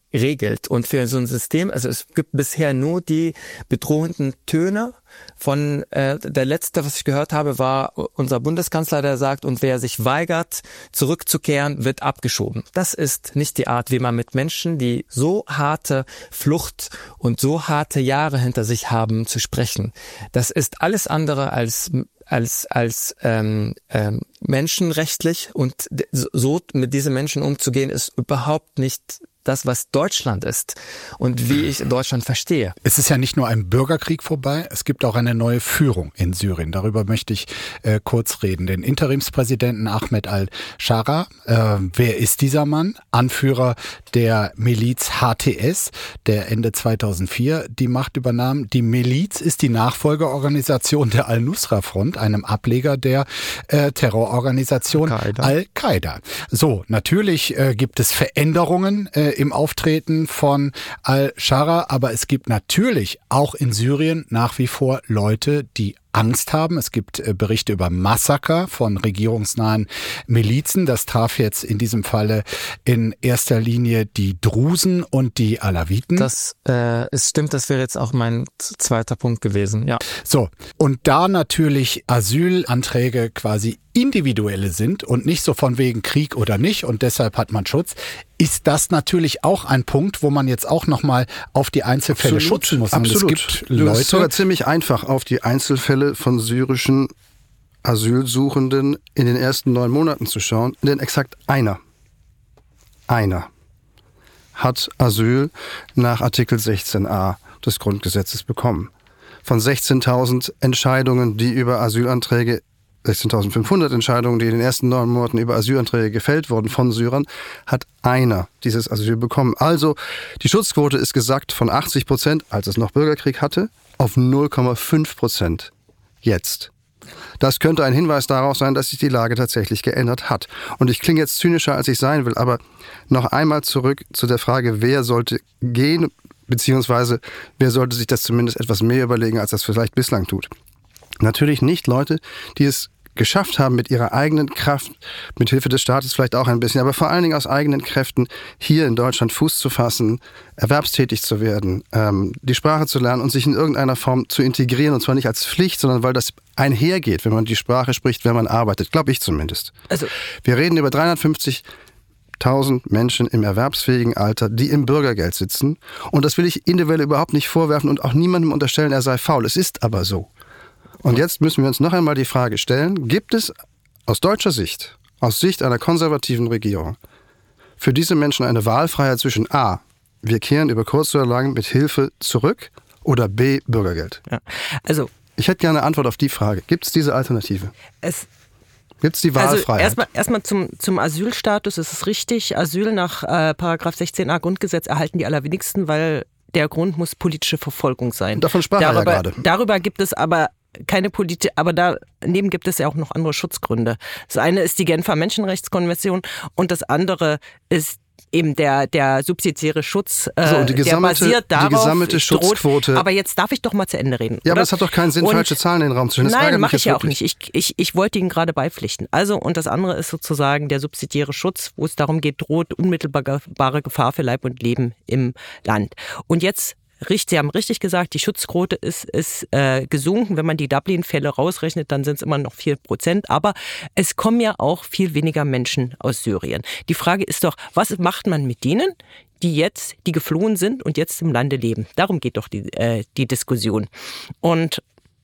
regelt. Und für so ein System, also es gibt bisher nur die bedrohenden Töne von, äh, der letzte, was ich gehört habe, war unser Bundeskanzler, der sagt, und wer sich weigert, zurückzukehren, wird abgeschoben. Das ist nicht die Art, wie man mit Menschen, die so harte Flucht und so harte Jahre hinter sich haben, zu sprechen. Das ist alles andere als als als ähm, ähm, menschenrechtlich, und so mit diesen Menschen umzugehen, ist überhaupt nicht das, was Deutschland ist und wie ich Deutschland verstehe. Es ist ja nicht nur ein Bürgerkrieg vorbei, es gibt auch eine neue Führung in Syrien. Darüber möchte ich äh, kurz reden. Den Interimspräsidenten Ahmed al-Shara. Äh, wer ist dieser Mann? Anführer der Miliz H T S, der Ende zweitausendvier die Macht übernahm. Die Miliz ist die Nachfolgeorganisation der Al-Nusra-Front, einem Ableger der äh, Terrororganisation Al-Qaida. Al-Qaida. So, natürlich äh, gibt es Veränderungen äh, im Auftreten von al-Shara, aber es gibt natürlich auch in Syrien nach wie vor Leute, die Angst haben. Es gibt äh, Berichte über Massaker von regierungsnahen Milizen. Das traf jetzt in diesem Falle in erster Linie die Drusen und die Alawiten. Das äh, es stimmt, das wäre jetzt auch mein zweiter Punkt gewesen. Ja. So, und da natürlich Asylanträge quasi individuelle sind und nicht so von wegen Krieg oder nicht und deshalb hat man Schutz, ist das natürlich auch ein Punkt, wo man jetzt auch nochmal auf die Einzelfälle Absolut, schützen muss. Absolut. Und es gibt du Leute, ist sogar ziemlich einfach auf die Einzelfälle von syrischen Asylsuchenden in den ersten neun Monaten zu schauen, denn exakt einer, einer hat Asyl nach Artikel sechzehn a des Grundgesetzes bekommen. Von sechzehntausend Entscheidungen, die über Asylanträge sechzehntausendfünfhundert Entscheidungen, die in den ersten neun Monaten über Asylanträge gefällt wurden von Syrern, hat einer dieses Asyl bekommen. Also die Schutzquote ist gesackt von achtzig Prozent, als es noch Bürgerkrieg hatte, auf null Komma fünf Prozent jetzt. Das könnte ein Hinweis darauf sein, dass sich die Lage tatsächlich geändert hat. Und ich klinge jetzt zynischer, als ich sein will, aber noch einmal zurück zu der Frage, wer sollte gehen, beziehungsweise wer sollte sich das zumindest etwas mehr überlegen, als das vielleicht bislang tut. Natürlich nicht Leute, die es geschafft haben, mit ihrer eigenen Kraft, mit Hilfe des Staates vielleicht auch ein bisschen, aber vor allen Dingen aus eigenen Kräften hier in Deutschland Fuß zu fassen, erwerbstätig zu werden, ähm, die Sprache zu lernen und sich in irgendeiner Form zu integrieren, und zwar nicht als Pflicht, sondern weil das einhergeht, wenn man die Sprache spricht, wenn man arbeitet, glaube ich zumindest. Also wir reden über dreihundertfünfzigtausend Menschen im erwerbsfähigen Alter, die im Bürgergeld sitzen, und das will ich individuell überhaupt nicht vorwerfen und auch niemandem unterstellen, er sei faul. Es ist aber so. Und jetzt müssen wir uns noch einmal die Frage stellen, gibt es aus deutscher Sicht, aus Sicht einer konservativen Regierung, für diese Menschen eine Wahlfreiheit zwischen A, wir kehren über kurz oder lang mit Hilfe zurück, oder B, Bürgergeld? Ja, also ich hätte gerne eine Antwort auf die Frage. Gibt es diese Alternative? Es Gibt es die Wahlfreiheit? Also erstmal erstmal zum, zum Asylstatus ist es richtig. Asyl nach äh, Paragraph sechzehn a Grundgesetz erhalten die allerwenigsten, weil der Grund muss politische Verfolgung sein. Davon sprach er ja gerade. Darüber gibt es aber keine Politik, aber daneben gibt es ja auch noch andere Schutzgründe. Das eine ist die Genfer Menschenrechtskonvention und das andere ist eben der, der subsidiäre Schutz, äh, so, und die gesammelte, der basiert darauf, die gesammelte Schutzquote. Droht, aber jetzt darf ich doch mal zu Ende reden. Ja, oder? aber es hat doch keinen Sinn, und falsche Zahlen in den Raum zu stellen. Das nein, mache ich ja wirklich. auch nicht. Ich, ich, ich wollte Ihnen gerade beipflichten. Also, und das andere ist sozusagen der subsidiäre Schutz, wo es darum geht, droht unmittelbare Gefahr für Leib und Leben im Land. Und jetzt Richtig, Sie haben richtig gesagt, die Schutzquote ist, ist äh, gesunken. Wenn man die Dublin-Fälle rausrechnet, dann sind es immer noch vier Prozent. Aber es kommen ja auch viel weniger Menschen aus Syrien. Die Frage ist doch, was macht man mit denen, die jetzt, die geflohen sind und jetzt im Lande leben? Darum geht doch die, äh, die Diskussion. Und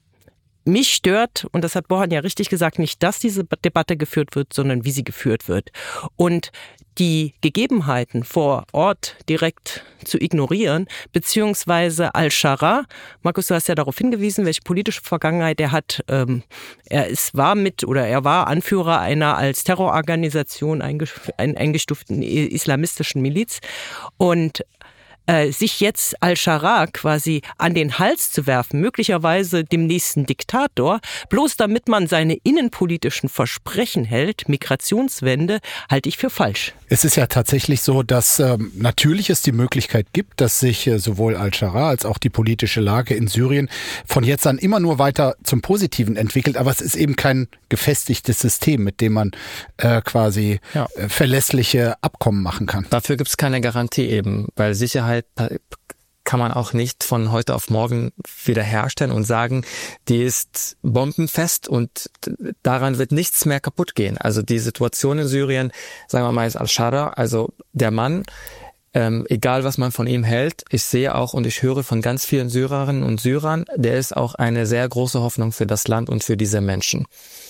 mich stört, und das hat Bohan ja richtig gesagt, nicht, dass diese Debatte geführt wird, sondern wie sie geführt wird. Und die Gegebenheiten vor Ort direkt zu ignorieren, beziehungsweise al-Shara, Markus, du hast ja darauf hingewiesen, welche politische Vergangenheit er hat. Ähm, er ist, war mit oder er war Anführer einer als Terrororganisation eingestuften islamistischen Miliz. Und äh, sich jetzt Al-Sharaa quasi an den Hals zu werfen, möglicherweise dem nächsten Diktator, bloß damit man seine innenpolitischen Versprechen hält, Migrationswende, halte ich für falsch. Es ist ja tatsächlich so, dass ähm, natürlich es die Möglichkeit gibt, dass sich äh, sowohl Al-Sharaa als auch die politische Lage in Syrien von jetzt an immer nur weiter zum Positiven entwickelt, aber es ist eben kein gefestigtes System, mit dem man äh, quasi ja. äh, verlässliche Abkommen machen kann. Dafür gibt es keine Garantie eben, weil Sicherheit kann man auch nicht von heute auf morgen wiederherstellen und sagen, die ist bombenfest und daran wird nichts mehr kaputt gehen. Also die Situation in Syrien, sagen wir mal, ist Al-Sharaa, also der Mann, ähm, egal was man von ihm hält, ich sehe auch und ich höre von ganz vielen Syrerinnen und Syrern, der ist auch eine sehr große Hoffnung für das Land und für diese Menschen.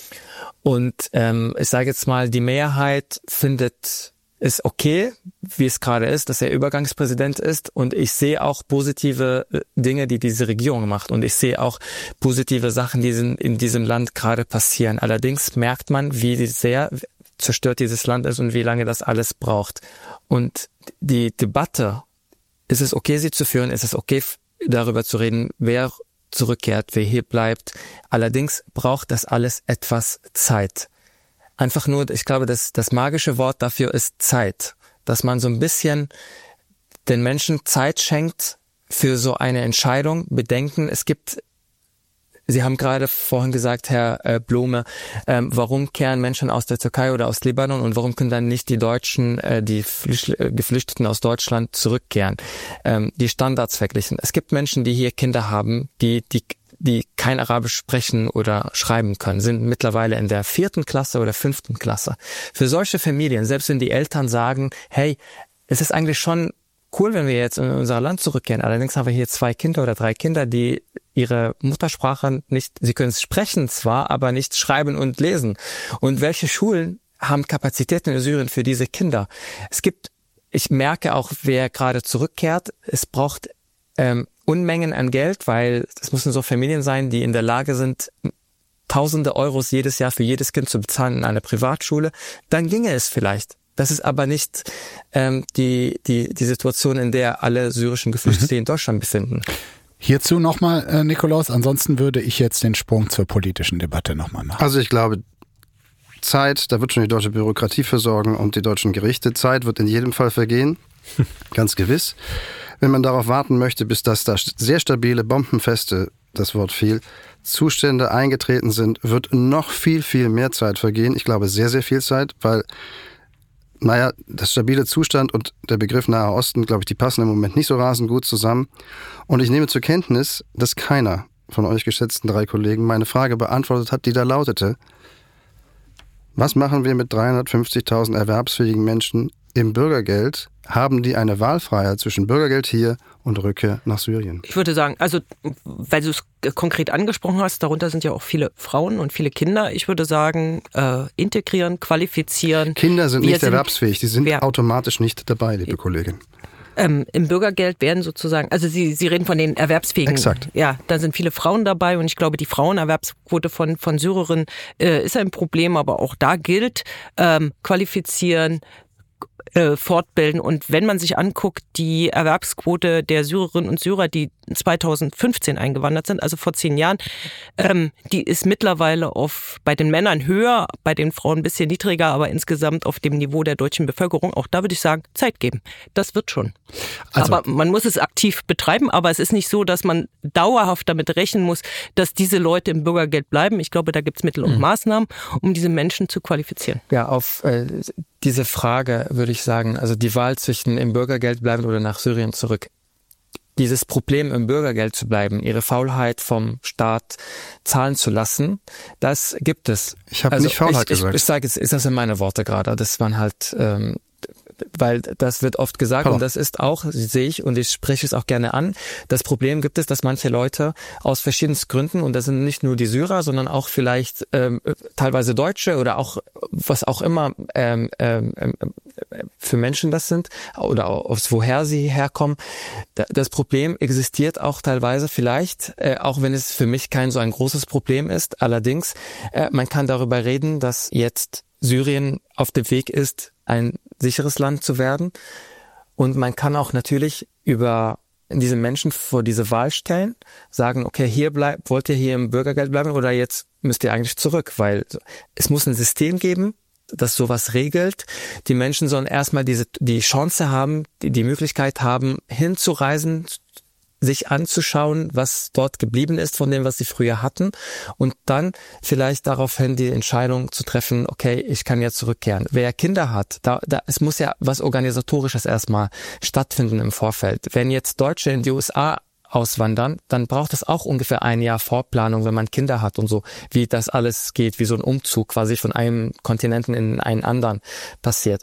Und ähm, ich sage jetzt mal, die Mehrheit findet ist okay, wie es gerade ist, dass er Übergangspräsident ist, und ich sehe auch positive Dinge, die diese Regierung macht, und ich sehe auch positive Sachen, die in diesem Land gerade passieren. Allerdings merkt man, wie sehr zerstört dieses Land ist und wie lange das alles braucht. Und die Debatte, ist es okay, sie zu führen, ist es okay, darüber zu reden, wer zurückkehrt, wer hier bleibt. Allerdings braucht das alles etwas Zeit. Einfach nur, ich glaube, das, das magische Wort dafür ist Zeit. Dass man so ein bisschen den Menschen Zeit schenkt für so eine Entscheidung, Bedenken. Es gibt, Sie haben gerade vorhin gesagt, Herr äh, Blome, ähm, warum kehren Menschen aus der Türkei oder aus Libanon und warum können dann nicht die Deutschen, äh, die Flücht- äh, Geflüchteten aus Deutschland zurückkehren? Ähm, die Standards verglichen. Es gibt Menschen, die hier Kinder haben, die, die die kein Arabisch sprechen oder schreiben können, sind mittlerweile in der vierten Klasse oder fünften Klasse. Für solche Familien, selbst wenn die Eltern sagen, hey, es ist eigentlich schon cool, wenn wir jetzt in unser Land zurückkehren, allerdings haben wir hier zwei Kinder oder drei Kinder, die ihre Muttersprache nicht, sie können es sprechen zwar, aber nicht schreiben und lesen. Und welche Schulen haben Kapazitäten in Syrien für diese Kinder? Es gibt, ich merke auch, wer gerade zurückkehrt, es braucht ähm, Unmengen an Geld, weil das müssen so Familien sein, die in der Lage sind, tausende Euros jedes Jahr für jedes Kind zu bezahlen in einer Privatschule, dann ginge es vielleicht. Das ist aber nicht ähm, die, die, die Situation, in der alle syrischen Geflüchteten mhm. in Deutschland befinden. Hierzu nochmal, äh, Nikolaus, ansonsten würde ich jetzt den Sprung zur politischen Debatte nochmal machen. Also ich glaube, Zeit, da wird schon die deutsche Bürokratie für sorgen und die deutschen Gerichte. Zeit wird in jedem Fall vergehen, ganz gewiss. Wenn man darauf warten möchte, bis das da sehr stabile, bombenfeste, das Wort fiel, Zustände eingetreten sind, wird noch viel, viel mehr Zeit vergehen. Ich glaube, sehr, sehr viel Zeit, weil, naja, das stabile Zustand und der Begriff Naher Osten, glaube ich, die passen im Moment nicht so rasend gut zusammen. Und ich nehme zur Kenntnis, dass keiner von euch geschätzten drei Kollegen meine Frage beantwortet hat, die da lautete: Was machen wir mit dreihundertfünfzigtausend erwerbsfähigen Menschen im Bürgergeld? Haben die eine Wahlfreiheit zwischen Bürgergeld hier und Rückkehr nach Syrien? Ich würde sagen, also weil du es konkret angesprochen hast, darunter sind ja auch viele Frauen und viele Kinder. Ich würde sagen, äh, integrieren, qualifizieren. Kinder sind wir nicht sind, erwerbsfähig, die sind wir, automatisch nicht dabei, liebe Kollegin. Ähm, Im Bürgergeld werden sozusagen, also Sie, Sie reden von den Erwerbsfähigen. Exakt. Ja, da sind viele Frauen dabei und ich glaube, die Frauenerwerbsquote von, von Syrerinnen äh, ist ein Problem, aber auch da gilt, ähm, qualifizieren, äh, fortbilden. Und wenn man sich anguckt, die Erwerbsquote der Syrerinnen und Syrer, die zweitausendfünfzehn eingewandert sind, also vor zehn Jahren, ähm, die ist mittlerweile auf, bei den Männern höher, bei den Frauen ein bisschen niedriger, aber insgesamt auf dem Niveau der deutschen Bevölkerung. Auch da würde ich sagen, Zeit geben. Das wird schon. Also, aber man muss es aktiv betreiben, aber es ist nicht so, dass man dauerhaft damit rechnen muss, dass diese Leute im Bürgergeld bleiben. Ich glaube, da gibt es Mittel und mhm. Maßnahmen, um diese Menschen zu qualifizieren. Ja, auf äh, diese Frage würde ich sagen, also die Wahl zwischen im Bürgergeld bleiben oder nach Syrien zurück. Dieses Problem, im Bürgergeld zu bleiben, ihre Faulheit vom Staat zahlen zu lassen, das gibt es. Ich habe also nicht Faulheit ich, gesagt. Ich, ich sage jetzt, ist das in meine Worte gerade, das waren halt, ähm, weil das wird oft gesagt Hallo. Und das ist auch, sehe ich und ich spreche es auch gerne an, das Problem gibt es, dass manche Leute aus verschiedensten Gründen, und das sind nicht nur die Syrer, sondern auch vielleicht ähm, teilweise Deutsche oder auch was auch immer ähm, ähm, für Menschen das sind oder aus woher sie herkommen. Das Problem existiert auch teilweise vielleicht, äh, auch wenn es für mich kein so ein großes Problem ist. Allerdings, äh, man kann darüber reden, dass jetzt Syrien auf dem Weg ist, ein sicheres Land zu werden. Und man kann auch natürlich über diese Menschen vor diese Wahl stellen, sagen, okay, hier bleibt, wollt ihr hier im Bürgergeld bleiben oder jetzt müsst ihr eigentlich zurück, weil es muss ein System geben, das sowas regelt. Die Menschen sollen erstmal diese die Chance haben, die, die Möglichkeit haben, hinzureisen, sich anzuschauen, was dort geblieben ist von dem, was sie früher hatten und dann vielleicht daraufhin die Entscheidung zu treffen, okay, ich kann jetzt zurückkehren. Wer Kinder hat, da, da es muss ja was Organisatorisches erstmal stattfinden im Vorfeld. Wenn jetzt Deutsche in die U S A auswandern, dann braucht es auch ungefähr ein Jahr Vorplanung, wenn man Kinder hat und so, wie das alles geht, wie so ein Umzug quasi von einem Kontinenten in einen anderen passiert.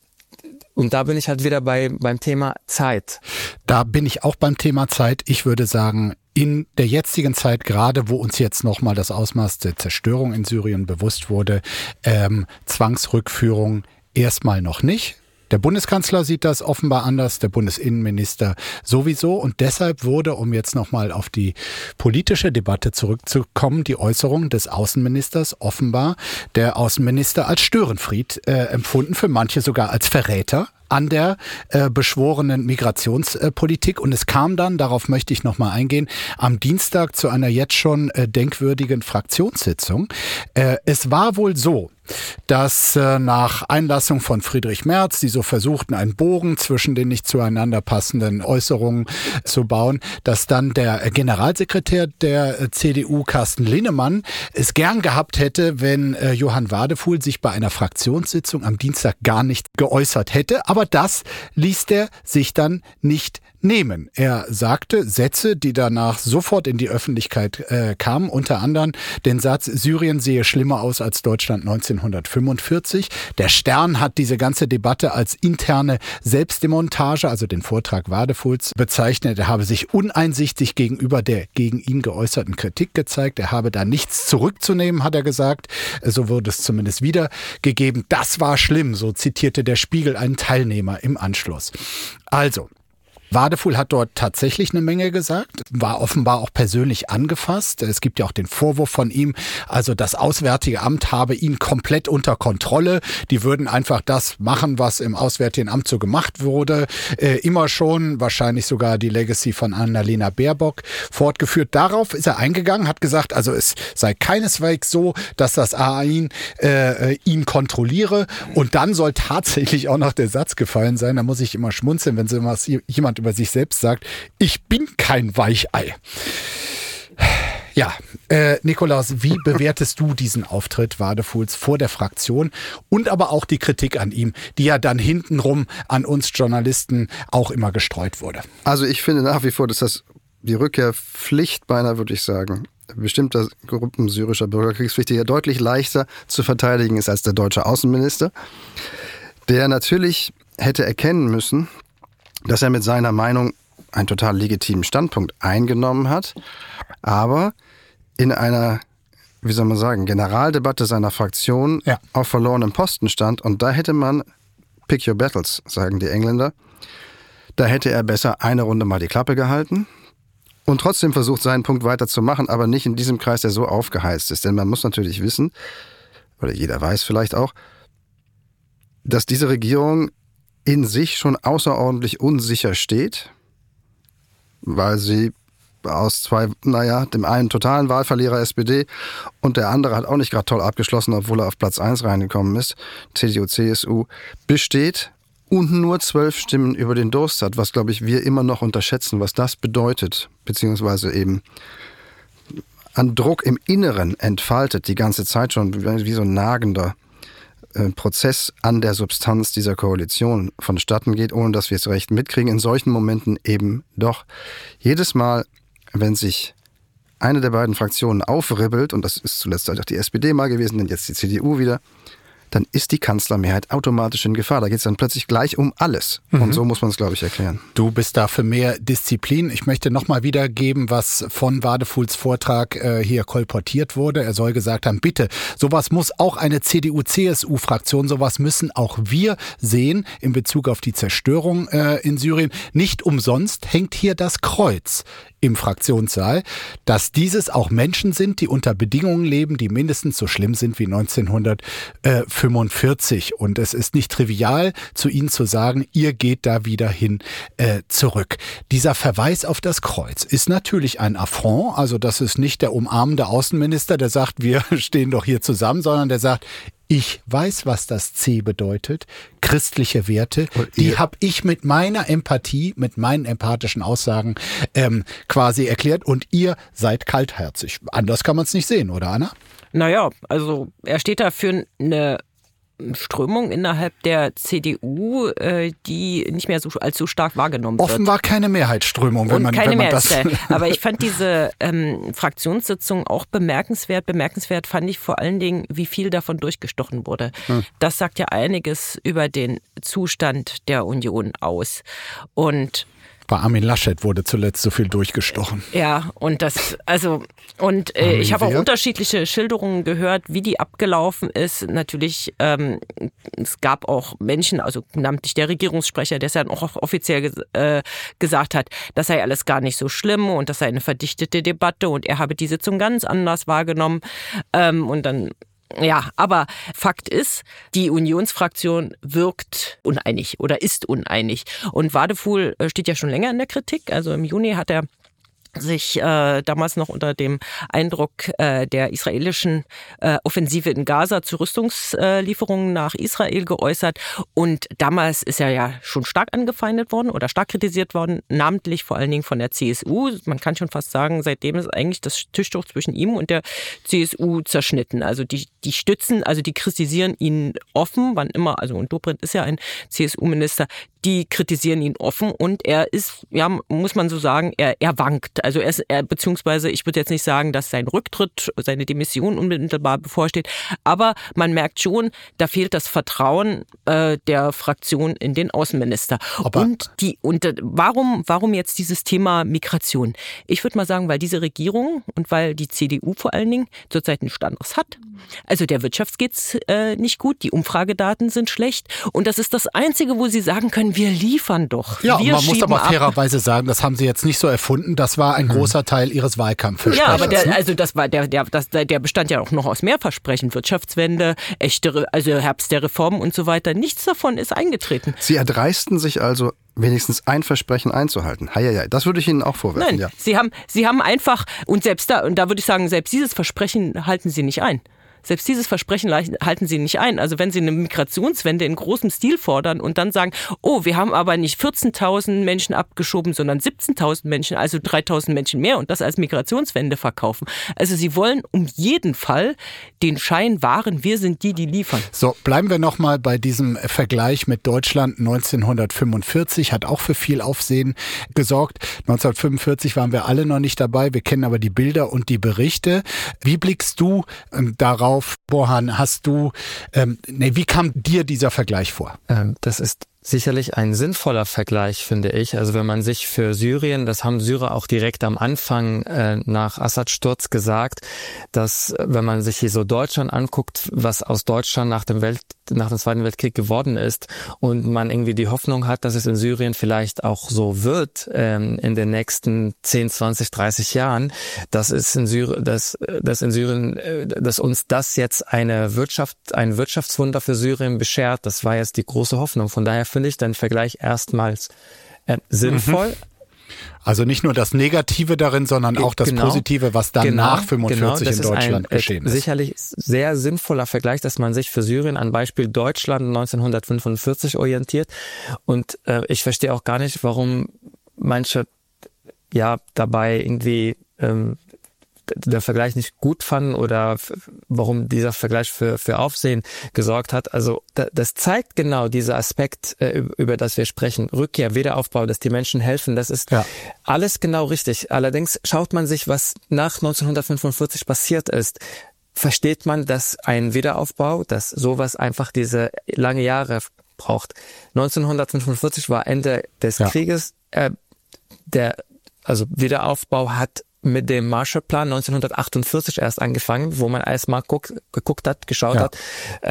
Und da bin ich halt wieder bei beim Thema Zeit. Da bin ich auch beim Thema Zeit. Ich würde sagen, in der jetzigen Zeit, gerade wo uns jetzt nochmal das Ausmaß der Zerstörung in Syrien bewusst wurde, ähm, Zwangsrückführung erstmal noch nicht. Der Bundeskanzler sieht das offenbar anders, der Bundesinnenminister sowieso. Und deshalb wurde, um jetzt nochmal auf die politische Debatte zurückzukommen, die Äußerung des Außenministers offenbar der Außenminister als Störenfried äh, empfunden, für manche sogar als Verräter an der äh, beschworenen Migrationspolitik. Und es kam dann, darauf möchte ich nochmal eingehen, am Dienstag zu einer jetzt schon äh, denkwürdigen Fraktionssitzung. Äh, es war wohl so, dass äh, nach Einlassung von Friedrich Merz, die so versuchten, einen Bogen zwischen den nicht zueinander passenden Äußerungen zu bauen, dass dann der Generalsekretär der äh, C D U, Carsten Linnemann, es gern gehabt hätte, wenn äh, Johann Wadefuhl sich bei einer Fraktionssitzung am Dienstag gar nicht geäußert hätte. Aber das ließ der sich dann nicht nehmen. Er sagte Sätze, die danach sofort in die Öffentlichkeit äh, kamen, unter anderem den Satz, Syrien sehe schlimmer aus als Deutschland neunzehnhundertfünfundvierzig. Der Stern hat diese ganze Debatte als interne Selbstdemontage, also den Vortrag Wadefuhls, bezeichnet. Er habe sich uneinsichtig gegenüber der gegen ihn geäußerten Kritik gezeigt. Er habe da nichts zurückzunehmen, hat er gesagt. So wurde es zumindest wiedergegeben. Das war schlimm, so zitierte der Spiegel einen Teilnehmer im Anschluss. Also, Wadefuhl hat dort tatsächlich eine Menge gesagt, war offenbar auch persönlich angefasst. Es gibt ja auch den Vorwurf von ihm, also das Auswärtige Amt habe ihn komplett unter Kontrolle. Die würden einfach das machen, was im Auswärtigen Amt so gemacht wurde. Äh, immer schon, wahrscheinlich sogar die Legacy von Annalena Baerbock fortgeführt. Darauf ist er eingegangen, hat gesagt, also es sei keineswegs so, dass das A A ihn, äh, ihn kontrolliere. Und dann soll tatsächlich auch noch der Satz gefallen sein, da muss ich immer schmunzeln, wenn so was jemand über sich selbst sagt, ich bin kein Weichei. Ja, äh, Nikolaus, wie bewertest du diesen Auftritt Wadefuhls vor der Fraktion und aber auch die Kritik an ihm, die ja dann hintenrum an uns Journalisten auch immer gestreut wurde? Also ich finde nach wie vor, dass das die Rückkehrpflicht beinahe, würde ich sagen, bestimmter Gruppen syrischer Bürgerkriegspflichtiger deutlich leichter zu verteidigen ist als der deutsche Außenminister, der natürlich hätte erkennen müssen, dass er mit seiner Meinung einen total legitimen Standpunkt eingenommen hat, aber in einer, wie soll man sagen, Generaldebatte seiner Fraktion ja. auf verlorenem Posten stand. Und da hätte man, pick your battles, sagen die Engländer, da hätte er besser eine Runde mal die Klappe gehalten und trotzdem versucht, seinen Punkt weiterzumachen, aber nicht in diesem Kreis, der so aufgeheizt ist. Denn man muss natürlich wissen, oder jeder weiß vielleicht auch, dass diese Regierung in sich schon außerordentlich unsicher steht, weil sie aus zwei, naja, dem einen totalen Wahlverlierer S P D und der andere hat auch nicht gerade toll abgeschlossen, obwohl er auf Platz eins reingekommen ist, C D U, C S U, besteht und nur zwölf Stimmen über den Durst hat, was, glaube ich, wir immer noch unterschätzen, was das bedeutet, beziehungsweise eben an Druck im Inneren entfaltet, die ganze Zeit schon, wie so ein nagender Prozess an der Substanz dieser Koalition vonstatten geht, ohne dass wir es recht mitkriegen. In solchen Momenten eben doch. Jedes Mal, wenn sich eine der beiden Fraktionen aufribbelt, und das ist zuletzt auch die S P D mal gewesen, und jetzt die C D U wieder, dann ist die Kanzlermehrheit automatisch in Gefahr. Da geht es dann plötzlich gleich um alles. Mhm. Und so muss man es, glaube ich, erklären. Du bist da für mehr Disziplin. Ich möchte nochmal wiedergeben, was von Wadefuhls Vortrag äh, hier kolportiert wurde. Er soll gesagt haben, bitte, sowas muss auch eine C D U C S U-Fraktion, sowas müssen auch wir sehen in Bezug auf die Zerstörung äh, in Syrien. Nicht umsonst hängt hier das Kreuz im Fraktionssaal, dass dieses auch Menschen sind, die unter Bedingungen leben, die mindestens so schlimm sind wie neunzehnhundertfünfundvierzig. neunzehnhundertfünfundvierzig. Und es ist nicht trivial, zu ihnen zu sagen, ihr geht da wieder hin äh, zurück. Dieser Verweis auf das Kreuz ist natürlich ein Affront. Also das ist nicht der umarmende Außenminister, der sagt, wir stehen doch hier zusammen, sondern der sagt, ich weiß, was das C bedeutet, christliche Werte, die habe ich mit meiner Empathie, mit meinen empathischen Aussagen ähm, quasi erklärt und ihr seid kaltherzig. Anders kann man es nicht sehen, oder Anna? Naja, also er steht da für eine Strömung innerhalb der C D U, äh, die nicht mehr so als so stark wahrgenommen wird. Offenbar keine Mehrheitsströmung, wenn Und man, keine wenn man das... Aber ich fand diese ähm, Fraktionssitzung auch bemerkenswert. Bemerkenswert fand ich vor allen Dingen, wie viel davon durchgestochen wurde. Hm. Das sagt ja einiges über den Zustand der Union aus. Und bei Armin Laschet wurde zuletzt so viel durchgestochen. Ja, und das, also, und äh, ich habe auch unterschiedliche Schilderungen gehört, wie die abgelaufen ist. Natürlich, ähm, es gab auch Menschen, also namentlich der Regierungssprecher, der es ja auch offiziell äh, gesagt hat, das sei alles gar nicht so schlimm und das sei eine verdichtete Debatte und er habe die Sitzung ganz anders wahrgenommen. Ähm, und dann Ja, aber Fakt ist, die Unionsfraktion wirkt uneinig oder ist uneinig. Und Wadefuhl steht ja schon länger in der Kritik. Also im Juni hat er sich äh, damals noch unter dem Eindruck äh, der israelischen äh, Offensive in Gaza zu Rüstungslieferungen nach Israel geäußert. Und damals ist er ja schon stark angefeindet worden oder stark kritisiert worden, namentlich vor allen Dingen von der C S U. Man kann schon fast sagen, seitdem ist eigentlich das Tischtuch zwischen ihm und der C S U zerschnitten. Also die, die stützen, also die kritisieren ihn offen, wann immer, also und Dobrindt ist ja ein C S U-Minister, die kritisieren ihn offen und er ist, ja, muss man so sagen, er, er wankt. Also er, ist, er beziehungsweise ich würde jetzt nicht sagen, dass sein Rücktritt, seine Demission unmittelbar bevorsteht, aber man merkt schon, da fehlt das Vertrauen äh, der Fraktion in den Außenminister. Aber und die und äh, warum, warum jetzt dieses Thema Migration? Ich würde mal sagen, weil diese Regierung und weil die C D U vor allen Dingen zurzeit nichts anderes hat. Also der Wirtschaft geht's äh, nicht gut, die Umfragedaten sind schlecht und das ist das Einzige, wo sie sagen können, wir liefern doch. Ja, wir und man muss aber ab. fairerweise sagen, das haben sie jetzt nicht so erfunden, das war ein großer Teil ihres Wahlkampfversprechens. Ja, aber der, also das war der, der, das, der bestand ja auch noch aus mehr Versprechen, Wirtschaftswende, echte, also Herbst der Reformen und so weiter. Nichts davon ist eingetreten. Sie erdreisten sich also wenigstens ein Versprechen einzuhalten. Heieiei, das würde ich Ihnen auch vorwerfen. Nein, ja. Sie haben, Sie haben einfach, und selbst da, und da würde ich sagen, selbst dieses Versprechen halten Sie nicht ein. Selbst dieses Versprechen halten sie nicht ein. Also wenn sie eine Migrationswende in großem Stil fordern und dann sagen, oh, wir haben aber nicht vierzehntausend Menschen abgeschoben, sondern siebzehntausend Menschen, also dreitausend Menschen mehr und das als Migrationswende verkaufen. Also sie wollen um jeden Fall den Schein wahren, wir sind die, die liefern. So, bleiben wir nochmal bei diesem Vergleich mit Deutschland neunzehnhundertfünfundvierzig, hat auch für viel Aufsehen gesorgt. neunzehnhundertfünfundvierzig waren wir alle noch nicht dabei, wir kennen aber die Bilder und die Berichte. Wie blickst du ähm, darauf? Borhan, hast du, ähm, nee, wie kam dir dieser Vergleich vor? Ähm, das ist sicherlich ein sinnvoller Vergleich, finde ich. Also wenn man sich für Syrien, das haben Syrer auch direkt am Anfang äh, nach Assad-Sturz gesagt, dass wenn man sich hier so Deutschland anguckt, was aus Deutschland nach dem Welt, nach dem Zweiten Weltkrieg geworden ist und man irgendwie die Hoffnung hat, dass es in Syrien vielleicht auch so wird ähm, in den nächsten zehn, zwanzig, dreißig Jahren, dass es in Syrien, dass, dass in Syrien, äh, dass uns das jetzt eine Wirtschaft, ein Wirtschaftswunder für Syrien beschert. Das war jetzt die große Hoffnung. Von daher finde ich den Vergleich erstmals äh, sinnvoll. Also nicht nur das Negative darin, sondern auch das genau, Positive, was dann genau, nach fünfundvierzig genau, in Deutschland ein, geschehen ist. Sicherlich sehr sinnvoller Vergleich, dass man sich für Syrien an Beispiel Deutschland neunzehnhundertfünfundvierzig orientiert. Und äh, ich verstehe auch gar nicht, warum manche ja dabei irgendwie ähm, der Vergleich nicht gut fanden oder f- warum dieser Vergleich für für Aufsehen gesorgt hat. Also da, das zeigt genau dieser Aspekt, äh, über das wir sprechen. Rückkehr, Wiederaufbau, dass die Menschen helfen, das ist ja alles genau richtig. Allerdings schaut man sich, was nach neunzehnhundertfünfundvierzig passiert ist, versteht man, dass ein Wiederaufbau, dass sowas einfach diese lange Jahre braucht. neunzehnhundertfünfundvierzig war Ende des ja. Krieges. Äh, der also Wiederaufbau hat mit dem Marshallplan neunzehnhundertachtundvierzig erst angefangen, wo man erstmal guckt, geguckt hat, geschaut ja. hat, ähm,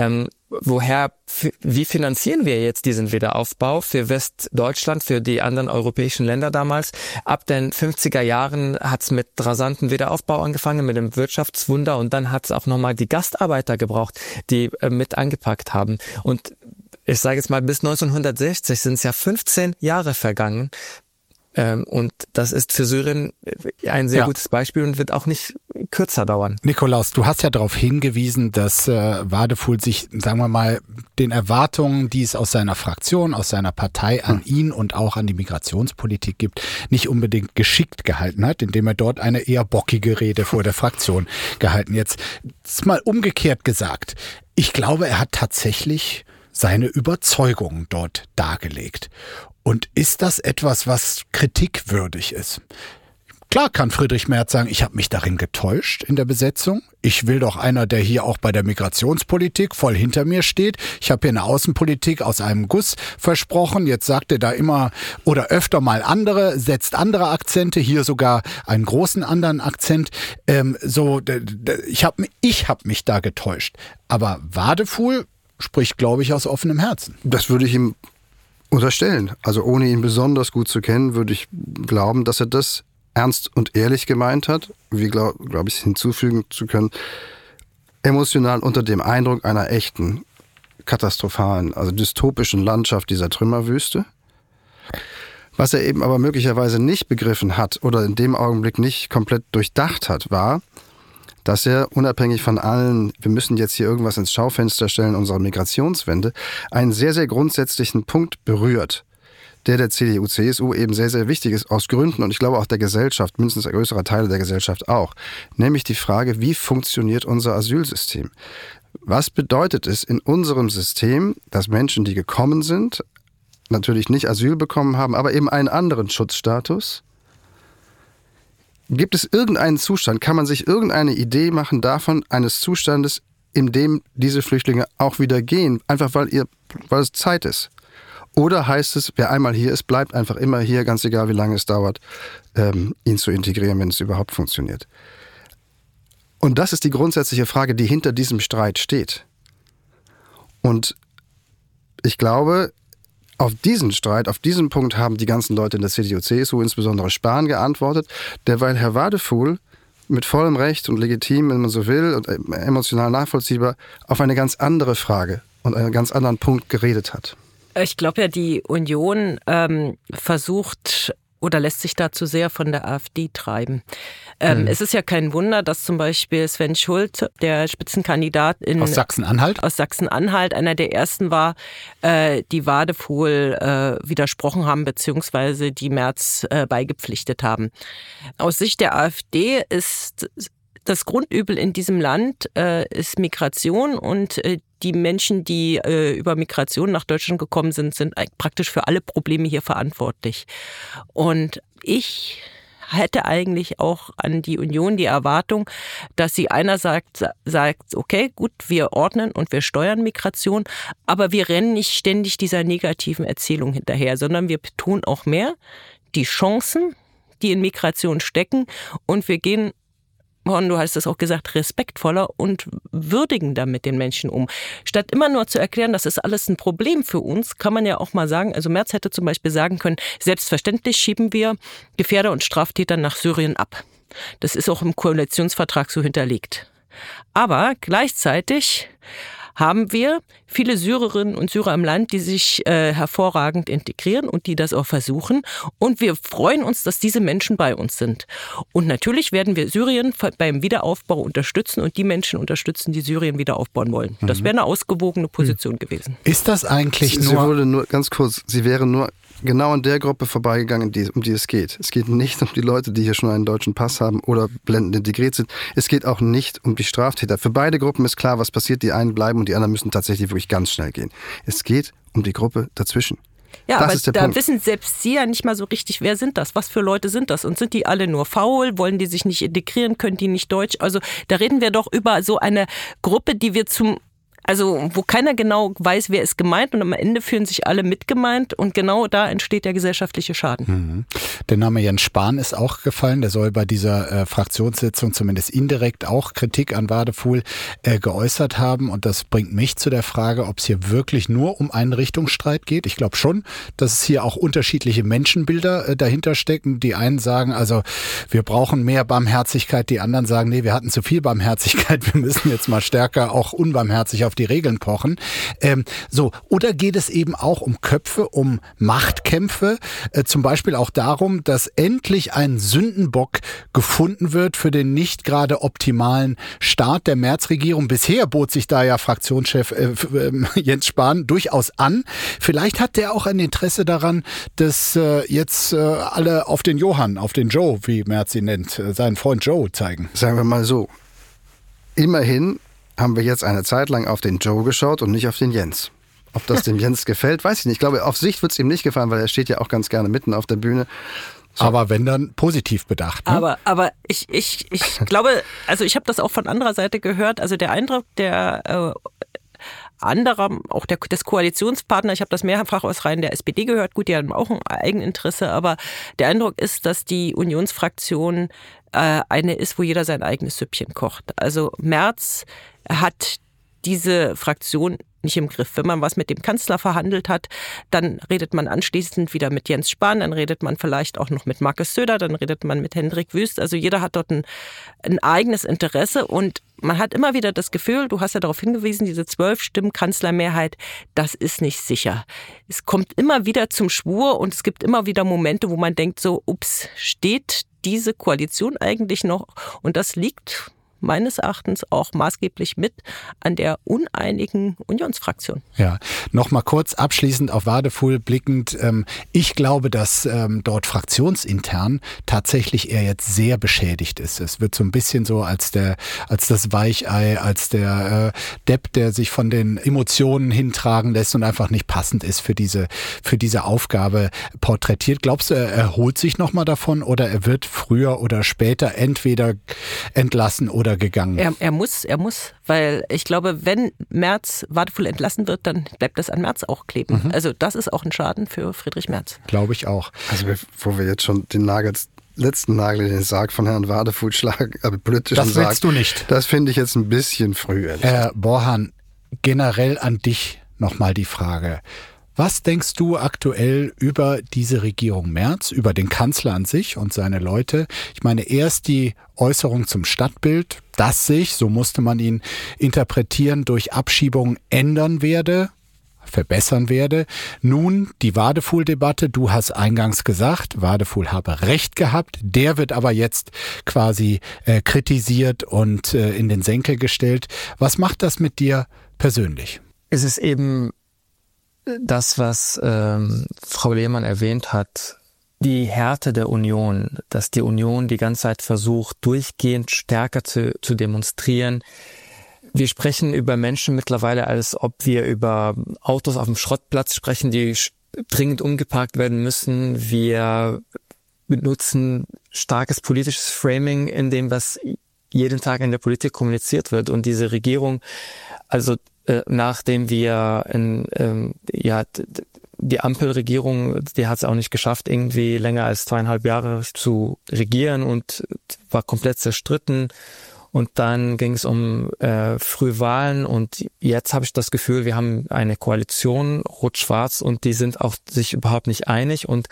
woher, wie finanzieren wir jetzt diesen Wiederaufbau für Westdeutschland, für die anderen europäischen Länder damals? Ab den fünfziger Jahren hat es mit rasanten Wiederaufbau angefangen, mit dem Wirtschaftswunder, und dann hat es auch nochmal die Gastarbeiter gebraucht, die äh, mit angepackt haben. Und ich sage jetzt mal, bis neunzehnhundertsechzig sind es ja fünfzehn Jahre vergangen. Ähm, und das ist für Syrien ein sehr ja. gutes Beispiel und wird auch nicht kürzer dauern. Nikolaus, du hast ja darauf hingewiesen, dass äh, Wadefuhl sich, sagen wir mal, den Erwartungen, die es aus seiner Fraktion, aus seiner Partei an ihn und auch an die Migrationspolitik gibt, nicht unbedingt geschickt gehalten hat, indem er dort eine eher bockige Rede vor der Fraktion gehalten. Jetzt ist mal umgekehrt gesagt. Ich glaube, er hat tatsächlich seine Überzeugungen dort dargelegt. Und ist das etwas, was kritikwürdig ist? Klar kann Friedrich Merz sagen, ich habe mich darin getäuscht in der Besetzung. Ich will doch einer, der hier auch bei der Migrationspolitik voll hinter mir steht. Ich habe hier eine Außenpolitik aus einem Guss versprochen. Jetzt sagt er da immer oder öfter mal andere, setzt andere Akzente, hier sogar einen großen anderen Akzent. Ähm, so, ich habe ich hab mich da getäuscht. Aber Wadefuhl spricht, glaube ich, aus offenem Herzen. Das würde ich ihm unterstellen. Also ohne ihn besonders gut zu kennen, würde ich glauben, dass er das ernst und ehrlich gemeint hat. Wie glaube glaub ich hinzufügen zu können, emotional unter dem Eindruck einer echten, katastrophalen, also dystopischen Landschaft dieser Trümmerwüste. Was er eben aber möglicherweise nicht begriffen hat oder in dem Augenblick nicht komplett durchdacht hat, war, dass er unabhängig von allen, wir müssen jetzt hier irgendwas ins Schaufenster stellen, unserer Migrationswende, einen sehr, sehr grundsätzlichen Punkt berührt, der der C D U, C S U eben sehr, sehr wichtig ist, aus Gründen, und ich glaube auch der Gesellschaft, mindestens ein größerer Teil der Gesellschaft auch, nämlich die Frage, wie funktioniert unser Asylsystem? Was bedeutet es in unserem System, dass Menschen, die gekommen sind, natürlich nicht Asyl bekommen haben, aber eben einen anderen Schutzstatus? Gibt es irgendeinen Zustand, kann man sich irgendeine Idee machen davon, eines Zustandes, in dem diese Flüchtlinge auch wieder gehen, einfach weil, ihr, weil es Zeit ist? Oder heißt es, wer einmal hier ist, bleibt einfach immer hier, ganz egal wie lange es dauert, ähm, ihn zu integrieren, wenn es überhaupt funktioniert? Und das ist die grundsätzliche Frage, die hinter diesem Streit steht. Und ich glaube, auf diesen Streit, auf diesen Punkt haben die ganzen Leute in der C D U, C S U, insbesondere Spahn, geantwortet, derweil Herr Wadefuhl mit vollem Recht und legitim, wenn man so will, und emotional nachvollziehbar, auf eine ganz andere Frage und einen ganz anderen Punkt geredet hat. Ich glaube ja, die Union ähm, versucht oder lässt sich da zu sehr von der AfD treiben. Ähm, mhm. Es ist ja kein Wunder, dass zum Beispiel Sven Schulz, der Spitzenkandidat in aus Sachsen-Anhalt, aus Sachsen-Anhalt, einer der ersten war, äh, die Wadefuhl äh, widersprochen haben, beziehungsweise die Merz äh, beigepflichtet haben. Aus Sicht der AfD ist das Grundübel in diesem Land äh, ist Migration, und äh, die Menschen, die äh, über Migration nach Deutschland gekommen sind, sind praktisch für alle Probleme hier verantwortlich. Und ich hätte eigentlich auch an die Union die Erwartung, dass sie einer sagt, sagt, okay, gut, wir ordnen und wir steuern Migration, aber wir rennen nicht ständig dieser negativen Erzählung hinterher, sondern wir betonen auch mehr die Chancen, die in Migration stecken, und wir gehen, und du hast es auch gesagt, respektvoller und würdigender mit den Menschen um. Statt immer nur zu erklären, das ist alles ein Problem für uns, kann man ja auch mal sagen, also Merz hätte zum Beispiel sagen können, selbstverständlich schieben wir Gefährder und Straftäter nach Syrien ab. Das ist auch im Koalitionsvertrag so hinterlegt. Aber gleichzeitig haben wir viele Syrerinnen und Syrer im Land, die sich äh, hervorragend integrieren und die das auch versuchen. Und wir freuen uns, dass diese Menschen bei uns sind. Und natürlich werden wir Syrien beim Wiederaufbau unterstützen und die Menschen unterstützen, die Syrien wieder aufbauen wollen. Das wäre eine ausgewogene Position mhm. gewesen. Ist das eigentlich sie, nur... Sie wurde nur, ganz kurz, sie wäre nur genau an der Gruppe vorbeigegangen, die, um die es geht. Es geht nicht um die Leute, die hier schon einen deutschen Pass haben oder blendend integriert sind. Es geht auch nicht um die Straftäter. Für beide Gruppen ist klar, was passiert. Die einen bleiben und die anderen müssen tatsächlich wirklich ganz schnell gehen. Es geht um die Gruppe dazwischen. Ja, das aber ist der da Punkt. Wissen selbst Sie ja nicht mal so richtig, wer sind das? Was für Leute sind das? Und sind die alle nur faul? Wollen die sich nicht integrieren? Können die nicht Deutsch? Also da reden wir doch über so eine Gruppe, die wir zum Also wo keiner genau weiß, wer ist gemeint und am Ende fühlen sich alle mitgemeint und genau da entsteht der gesellschaftliche Schaden. Mhm. Der Name Jens Spahn ist auch gefallen. Der soll bei dieser äh, Fraktionssitzung zumindest indirekt auch Kritik an Wadefuhl äh, geäußert haben. Und das bringt mich zu der Frage, ob es hier wirklich nur um einen Richtungsstreit geht. Ich glaube schon, dass es hier auch unterschiedliche Menschenbilder äh, dahinter stecken. Die einen sagen, also wir brauchen mehr Barmherzigkeit. Die anderen sagen, nee, wir hatten zu viel Barmherzigkeit. Wir müssen jetzt mal stärker auch unbarmherzig auf die Regeln pochen. Ähm, so, oder geht es eben auch um Köpfe, um Machtkämpfe, äh, zum Beispiel auch darum, dass endlich ein Sündenbock gefunden wird für den nicht gerade optimalen Start der Merz-Regierung. Bisher bot sich da ja Fraktionschef äh, äh, Jens Spahn durchaus an. Vielleicht hat der auch ein Interesse daran, dass äh, jetzt äh, alle auf den Johann, auf den Joe, wie Merz ihn nennt, äh, seinen Freund Joe zeigen. Sagen wir mal so, immerhin haben wir jetzt eine Zeit lang auf den Joe geschaut und nicht auf den Jens. Ob das dem Jens gefällt, weiß ich nicht. Ich glaube, auf Sicht wird es ihm nicht gefallen, weil er steht ja auch ganz gerne mitten auf der Bühne. So. Aber wenn dann positiv bedacht. Ne? Aber, aber ich, ich, ich glaube, also ich habe das auch von anderer Seite gehört. Also der Eindruck der äh, anderer, auch der, des Koalitionspartners, ich habe das mehrfach aus Reihen der S P D gehört, gut, die haben auch ein Eigeninteresse, aber der Eindruck ist, dass die Unionsfraktion äh, eine ist, wo jeder sein eigenes Süppchen kocht. Also Merz hat diese Fraktion nicht im Griff. Wenn man was mit dem Kanzler verhandelt hat, dann redet man anschließend wieder mit Jens Spahn, dann redet man vielleicht auch noch mit Markus Söder, dann redet man mit Hendrik Wüst. Also jeder hat dort ein, ein eigenes Interesse und man hat immer wieder das Gefühl, du hast ja darauf hingewiesen, diese zwölf Stimmen Kanzlermehrheit, das ist nicht sicher. Es kommt immer wieder zum Schwur und es gibt immer wieder Momente, wo man denkt so, ups, steht diese Koalition eigentlich noch? Und das liegt meines Erachtens auch maßgeblich mit an der uneinigen Unionsfraktion. Ja, noch mal kurz abschließend auf Wadefuhl blickend. Ähm, ich glaube, dass ähm, dort fraktionsintern tatsächlich er jetzt sehr beschädigt ist. Es wird so ein bisschen so als der, als das Weichei, als der äh, Depp, der sich von den Emotionen hintragen lässt und einfach nicht passend ist für diese, für diese Aufgabe porträtiert. Glaubst du, er erholt sich noch mal davon oder er wird früher oder später entweder entlassen oder gegangen? Er, er muss, er muss, weil ich glaube, wenn Merz Wadefuhl entlassen wird, dann bleibt das an Merz auch kleben. Mhm. Also das ist auch ein Schaden für Friedrich Merz. Glaube ich auch. Also bevor wir jetzt schon den Nagel, letzten Nagel in den Sarg von Herrn Wadefuhl schlagen, aber politischen Das willst Sarg, du nicht. Das finde ich jetzt ein bisschen früh. Herr Borhan, generell an dich nochmal die Frage. Was denkst du aktuell über diese Regierung Merz, über den Kanzler an sich und seine Leute? Ich meine, erst die Äußerung zum Stadtbild, das sich, so musste man ihn interpretieren, durch Abschiebung ändern werde, verbessern werde. Nun die Wadefuhl-Debatte, du hast eingangs gesagt, Wadefuhl habe Recht gehabt, der wird aber jetzt quasi äh, kritisiert und äh, in den Senkel gestellt. Was macht das mit dir persönlich? Es ist eben das, was ähm, Frau Lehmann erwähnt hat, die Härte der Union, dass die Union die ganze Zeit versucht, durchgehend stärker zu, zu demonstrieren. Wir sprechen über Menschen mittlerweile, als ob wir über Autos auf dem Schrottplatz sprechen, die dringend umgeparkt werden müssen. Wir benutzen starkes politisches Framing in dem, was jeden Tag in der Politik kommuniziert wird. Und diese Regierung, also nachdem wir in, ähm, ja, die Ampelregierung, die hat es auch nicht geschafft, irgendwie länger als zweieinhalb Jahre zu regieren und war komplett zerstritten. Und dann ging es um äh, Frühwahlen und jetzt habe ich das Gefühl, wir haben eine Koalition, Rot-Schwarz, und die sind auch sich überhaupt nicht einig. Und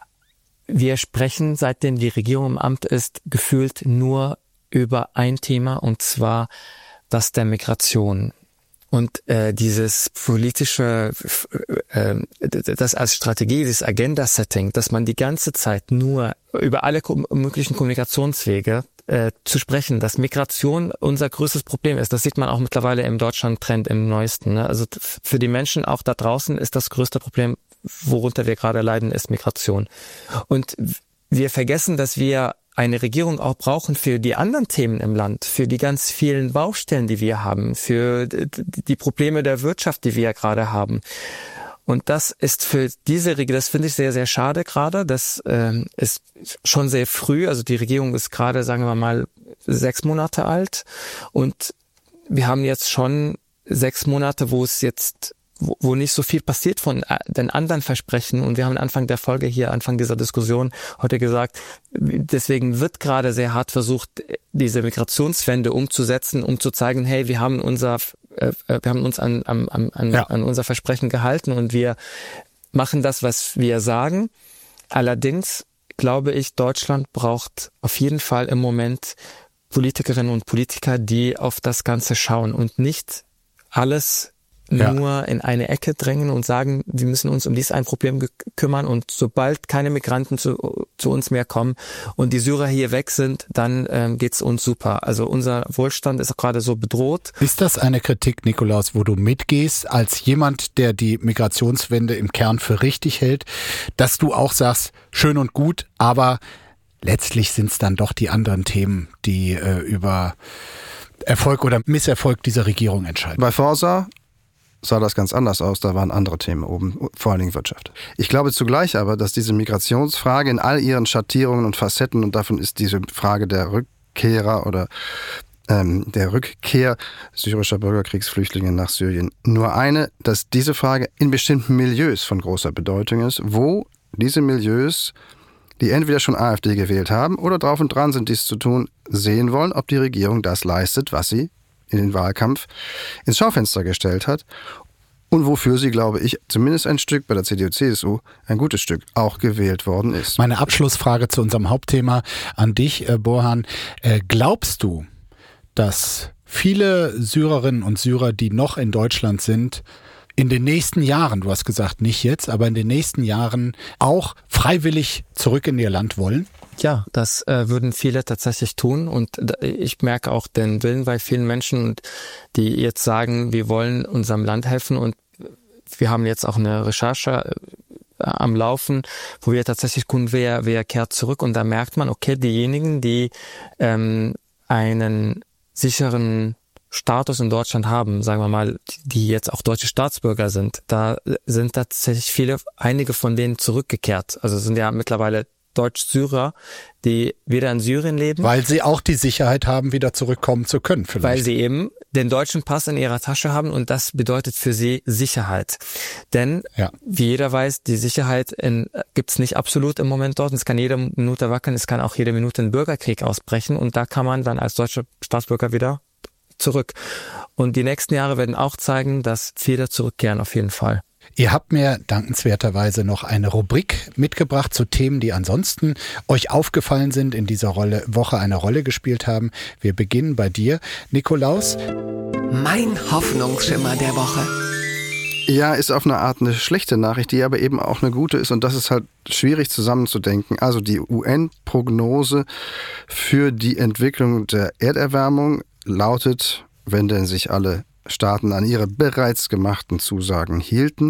wir sprechen, seitdem die Regierung im Amt ist, gefühlt nur über ein Thema, und zwar das der Migration. Und äh, dieses politische, äh, das als Strategie, dieses Agenda-Setting, dass man die ganze Zeit nur über alle ko- möglichen Kommunikationswege äh, zu sprechen, dass Migration unser größtes Problem ist. Das sieht man auch mittlerweile im Deutschland-Trend, im neuesten. Ne? Also für die Menschen auch da draußen ist das größte Problem, worunter wir gerade leiden, ist Migration. Und wir vergessen, dass wir eine Regierung auch brauchen für die anderen Themen im Land, für die ganz vielen Baustellen, die wir haben, für die Probleme der Wirtschaft, die wir ja gerade haben. Und das ist für diese Regierung, das finde ich sehr, sehr schade gerade. Das ähm, ist schon sehr früh. Also die Regierung ist gerade, sagen wir mal, sechs Monate alt. Und wir haben jetzt schon sechs Monate, wo es jetzt Wo, wo nicht so viel passiert von den anderen Versprechen. Und wir haben Anfang der Folge hier, Anfang dieser Diskussion heute gesagt, deswegen wird gerade sehr hart versucht, diese Migrationswende umzusetzen, um zu zeigen, hey, wir haben unser, äh, wir haben uns an, an, an, ja. an unser Versprechen gehalten und wir machen das, was wir sagen. Allerdings glaube ich, Deutschland braucht auf jeden Fall im Moment Politikerinnen und Politiker, die auf das Ganze schauen und nicht alles Ja. nur in eine Ecke drängen und sagen, wir müssen uns um dieses ein Problem ge- kümmern und sobald keine Migranten zu, zu uns mehr kommen und die Syrer hier weg sind, dann ähm, geht's uns super. Also unser Wohlstand ist gerade so bedroht. Ist das eine Kritik, Nikolaus, wo du mitgehst, als jemand, der die Migrationswende im Kern für richtig hält, dass du auch sagst, schön und gut, aber letztlich sind es dann doch die anderen Themen, die äh, über Erfolg oder Misserfolg dieser Regierung entscheiden? Bei Forsa sah das ganz anders aus, da waren andere Themen oben, vor allen Dingen Wirtschaft. Ich glaube zugleich aber, dass diese Migrationsfrage in all ihren Schattierungen und Facetten, und davon ist diese Frage der Rückkehrer oder ähm, der Rückkehr syrischer Bürgerkriegsflüchtlinge nach Syrien nur eine, dass diese Frage in bestimmten Milieus von großer Bedeutung ist, wo diese Milieus, die entweder schon AfD gewählt haben oder drauf und dran sind, dies zu tun, sehen wollen, ob die Regierung das leistet, was sie in den Wahlkampf ins Schaufenster gestellt hat und wofür sie, glaube ich, zumindest ein Stück bei der C D U C S U, ein gutes Stück, auch gewählt worden ist. Meine Abschlussfrage zu unserem Hauptthema an dich, äh, Borhan. Äh, glaubst du, dass viele Syrerinnen und Syrer, die noch in Deutschland sind, in den nächsten Jahren, du hast gesagt nicht jetzt, aber in den nächsten Jahren auch freiwillig zurück in ihr Land wollen? Ja, das äh, würden viele tatsächlich tun und ich merke auch den Willen bei vielen Menschen, die jetzt sagen, wir wollen unserem Land helfen und wir haben jetzt auch eine Recherche äh, am Laufen, wo wir tatsächlich gucken, wer, wer kehrt zurück und da merkt man, okay, diejenigen, die ähm, einen sicheren Status in Deutschland haben, sagen wir mal, die jetzt auch deutsche Staatsbürger sind, da sind tatsächlich viele, einige von denen zurückgekehrt. Also sind ja mittlerweile Deutsch-Syrer, die wieder in Syrien leben. Weil sie auch die Sicherheit haben, wieder zurückkommen zu können vielleicht. Weil sie eben den deutschen Pass in ihrer Tasche haben und das bedeutet für sie Sicherheit. Denn, ja. wie jeder weiß, die Sicherheit in, gibt's nicht absolut im Moment dort. Es kann jede Minute wackeln, es kann auch jede Minute ein Bürgerkrieg ausbrechen und da kann man dann als deutscher Staatsbürger wieder zurück. Und die nächsten Jahre werden auch zeigen, dass viele zurückkehren auf jeden Fall. Ihr habt mir dankenswerterweise noch eine Rubrik mitgebracht zu Themen, die ansonsten euch aufgefallen sind, in dieser Rolle, Woche eine Rolle gespielt haben. Wir beginnen bei dir, Nikolaus. Mein Hoffnungsschimmer der Woche. Ja, ist auf eine Art eine schlechte Nachricht, die aber eben auch eine gute ist und das ist halt schwierig zusammenzudenken. Also die U N-Prognose für die Entwicklung der Erderwärmung lautet, wenn denn sich alle Staaten an ihre bereits gemachten Zusagen hielten,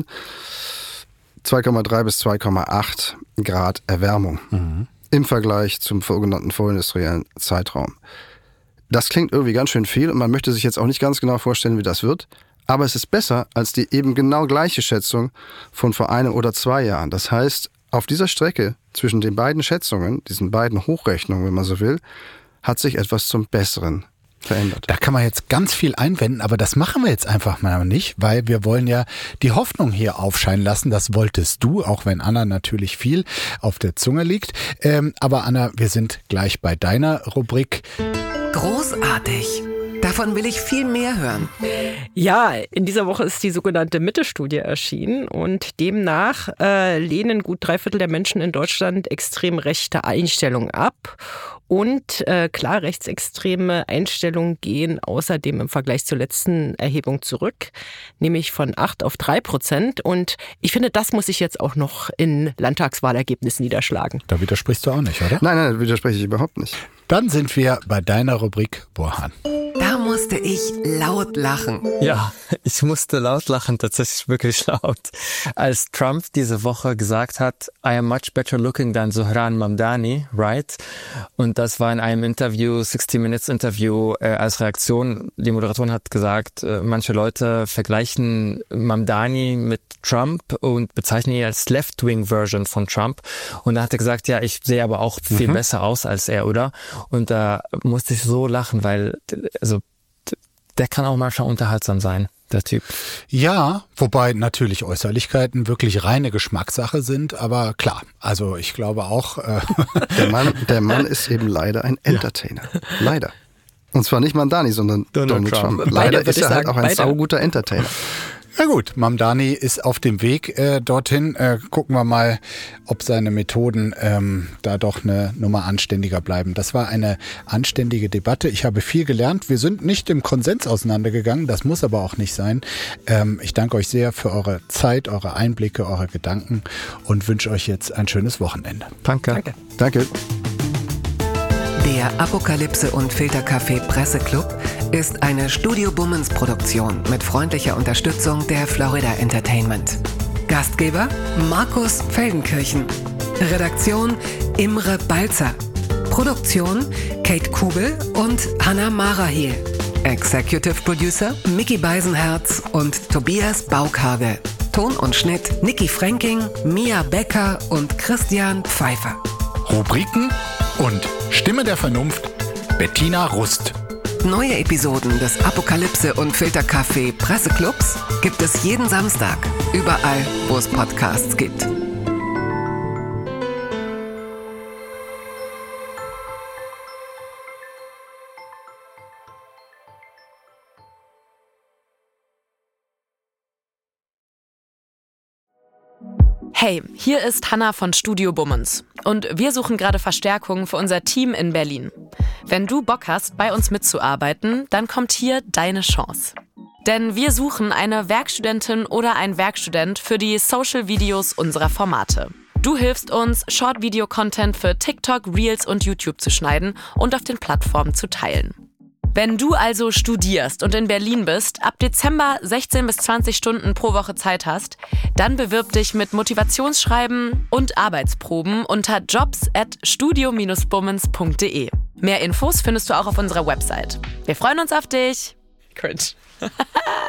zwei Komma drei bis zwei Komma acht Grad Erwärmung mhm. im Vergleich zum sogenannten vorindustriellen Zeitraum. Das klingt irgendwie ganz schön viel und man möchte sich jetzt auch nicht ganz genau vorstellen, wie das wird, aber es ist besser als die eben genau gleiche Schätzung von vor einem oder zwei Jahren. Das heißt, auf dieser Strecke zwischen den beiden Schätzungen, diesen beiden Hochrechnungen, wenn man so will, hat sich etwas zum Besseren verändert. Da kann man jetzt ganz viel einwenden, aber das machen wir jetzt einfach mal nicht, weil wir wollen ja die Hoffnung hier aufscheinen lassen. Das wolltest du, auch wenn Anna natürlich viel auf der Zunge liegt. Ähm, aber Anna, wir sind gleich bei deiner Rubrik. Großartig. Davon will ich viel mehr hören. Ja, in dieser Woche ist die sogenannte Mitte-Studie erschienen und demnach äh, lehnen gut drei Viertel der Menschen in Deutschland extrem rechte Einstellungen ab. Und äh, klar, rechtsextreme Einstellungen gehen außerdem im Vergleich zur letzten Erhebung zurück, nämlich von acht auf drei Prozent. Und ich finde, das muss sich jetzt auch noch in Landtagswahlergebnissen niederschlagen. Da widersprichst du auch nicht, oder? Nein, nein, da widerspreche ich überhaupt nicht. Dann sind wir bei deiner Rubrik Borhan. Da musste ich laut lachen. Ja, ich musste laut lachen, tatsächlich wirklich laut. Als Trump diese Woche gesagt hat, I am much better looking than Zohran Mamdani, right? Und das war in einem Interview, sixty minutes Interview, äh, als Reaktion. Die Moderatorin hat gesagt, äh, manche Leute vergleichen Mamdani mit Trump und bezeichnen ihn als Left-Wing-Version von Trump. Und da hat er gesagt, ja, ich sehe aber auch viel mhm. besser aus als er, oder? Und da musste ich so lachen, weil also der kann auch manchmal unterhaltsam sein. der Typ. Ja, wobei natürlich Äußerlichkeiten wirklich reine Geschmackssache sind, aber klar, also ich glaube auch... Äh der, Mann, der Mann ist eben leider ein Entertainer. Ja. Leider. Und zwar nicht Mamdani, sondern Donald, Donald Trump. Trump. Leider Beide, ist er halt auch ein beide. sauguter Entertainer. Na gut, Mamdani ist auf dem Weg äh, dorthin. Äh, gucken wir mal, ob seine Methoden ähm, da doch eine Nummer anständiger bleiben. Das war eine anständige Debatte. Ich habe viel gelernt. Wir sind nicht im Konsens auseinandergegangen. Das muss aber auch nicht sein. Ähm, ich danke euch sehr für eure Zeit, eure Einblicke, eure Gedanken und wünsche euch jetzt ein schönes Wochenende. Danke. Danke. Danke. Der Apokalypse und Filterkaffee Presseclub ist eine Studio Bummens Produktion mit freundlicher Unterstützung der Florida Entertainment. Gastgeber Markus Feldenkirchen. Redaktion Imre Balzer. Produktion Kate Kubel und Hannah Marahiel. Executive Producer Micky Beisenherz und Tobias Baukhage. Ton und Schnitt Niki Fränking, Mia Becker und Christian Pfeiffer. Rubriken und Stimme der Vernunft Bettina Rust. Neue Episoden des Apokalypse und Filterkaffee Presseclubs gibt es jeden Samstag, überall, wo es Podcasts gibt. Hey, hier ist Hanna von Studio Bummens und wir suchen gerade Verstärkung für unser Team in Berlin. Wenn du Bock hast, bei uns mitzuarbeiten, dann kommt hier deine Chance. Denn wir suchen eine Werkstudentin oder einen Werkstudent für die Social-Videos unserer Formate. Du hilfst uns, Short-Video-Content für TikTok, Reels und YouTube zu schneiden und auf den Plattformen zu teilen. Wenn du also studierst und in Berlin bist, ab Dezember sechzehn bis zwanzig Stunden pro Woche Zeit hast, dann bewirb dich mit Motivationsschreiben und Arbeitsproben unter jobs at studio Bindestrich bummens punkt de. Mehr Infos findest du auch auf unserer Website. Wir freuen uns auf dich. Cringe.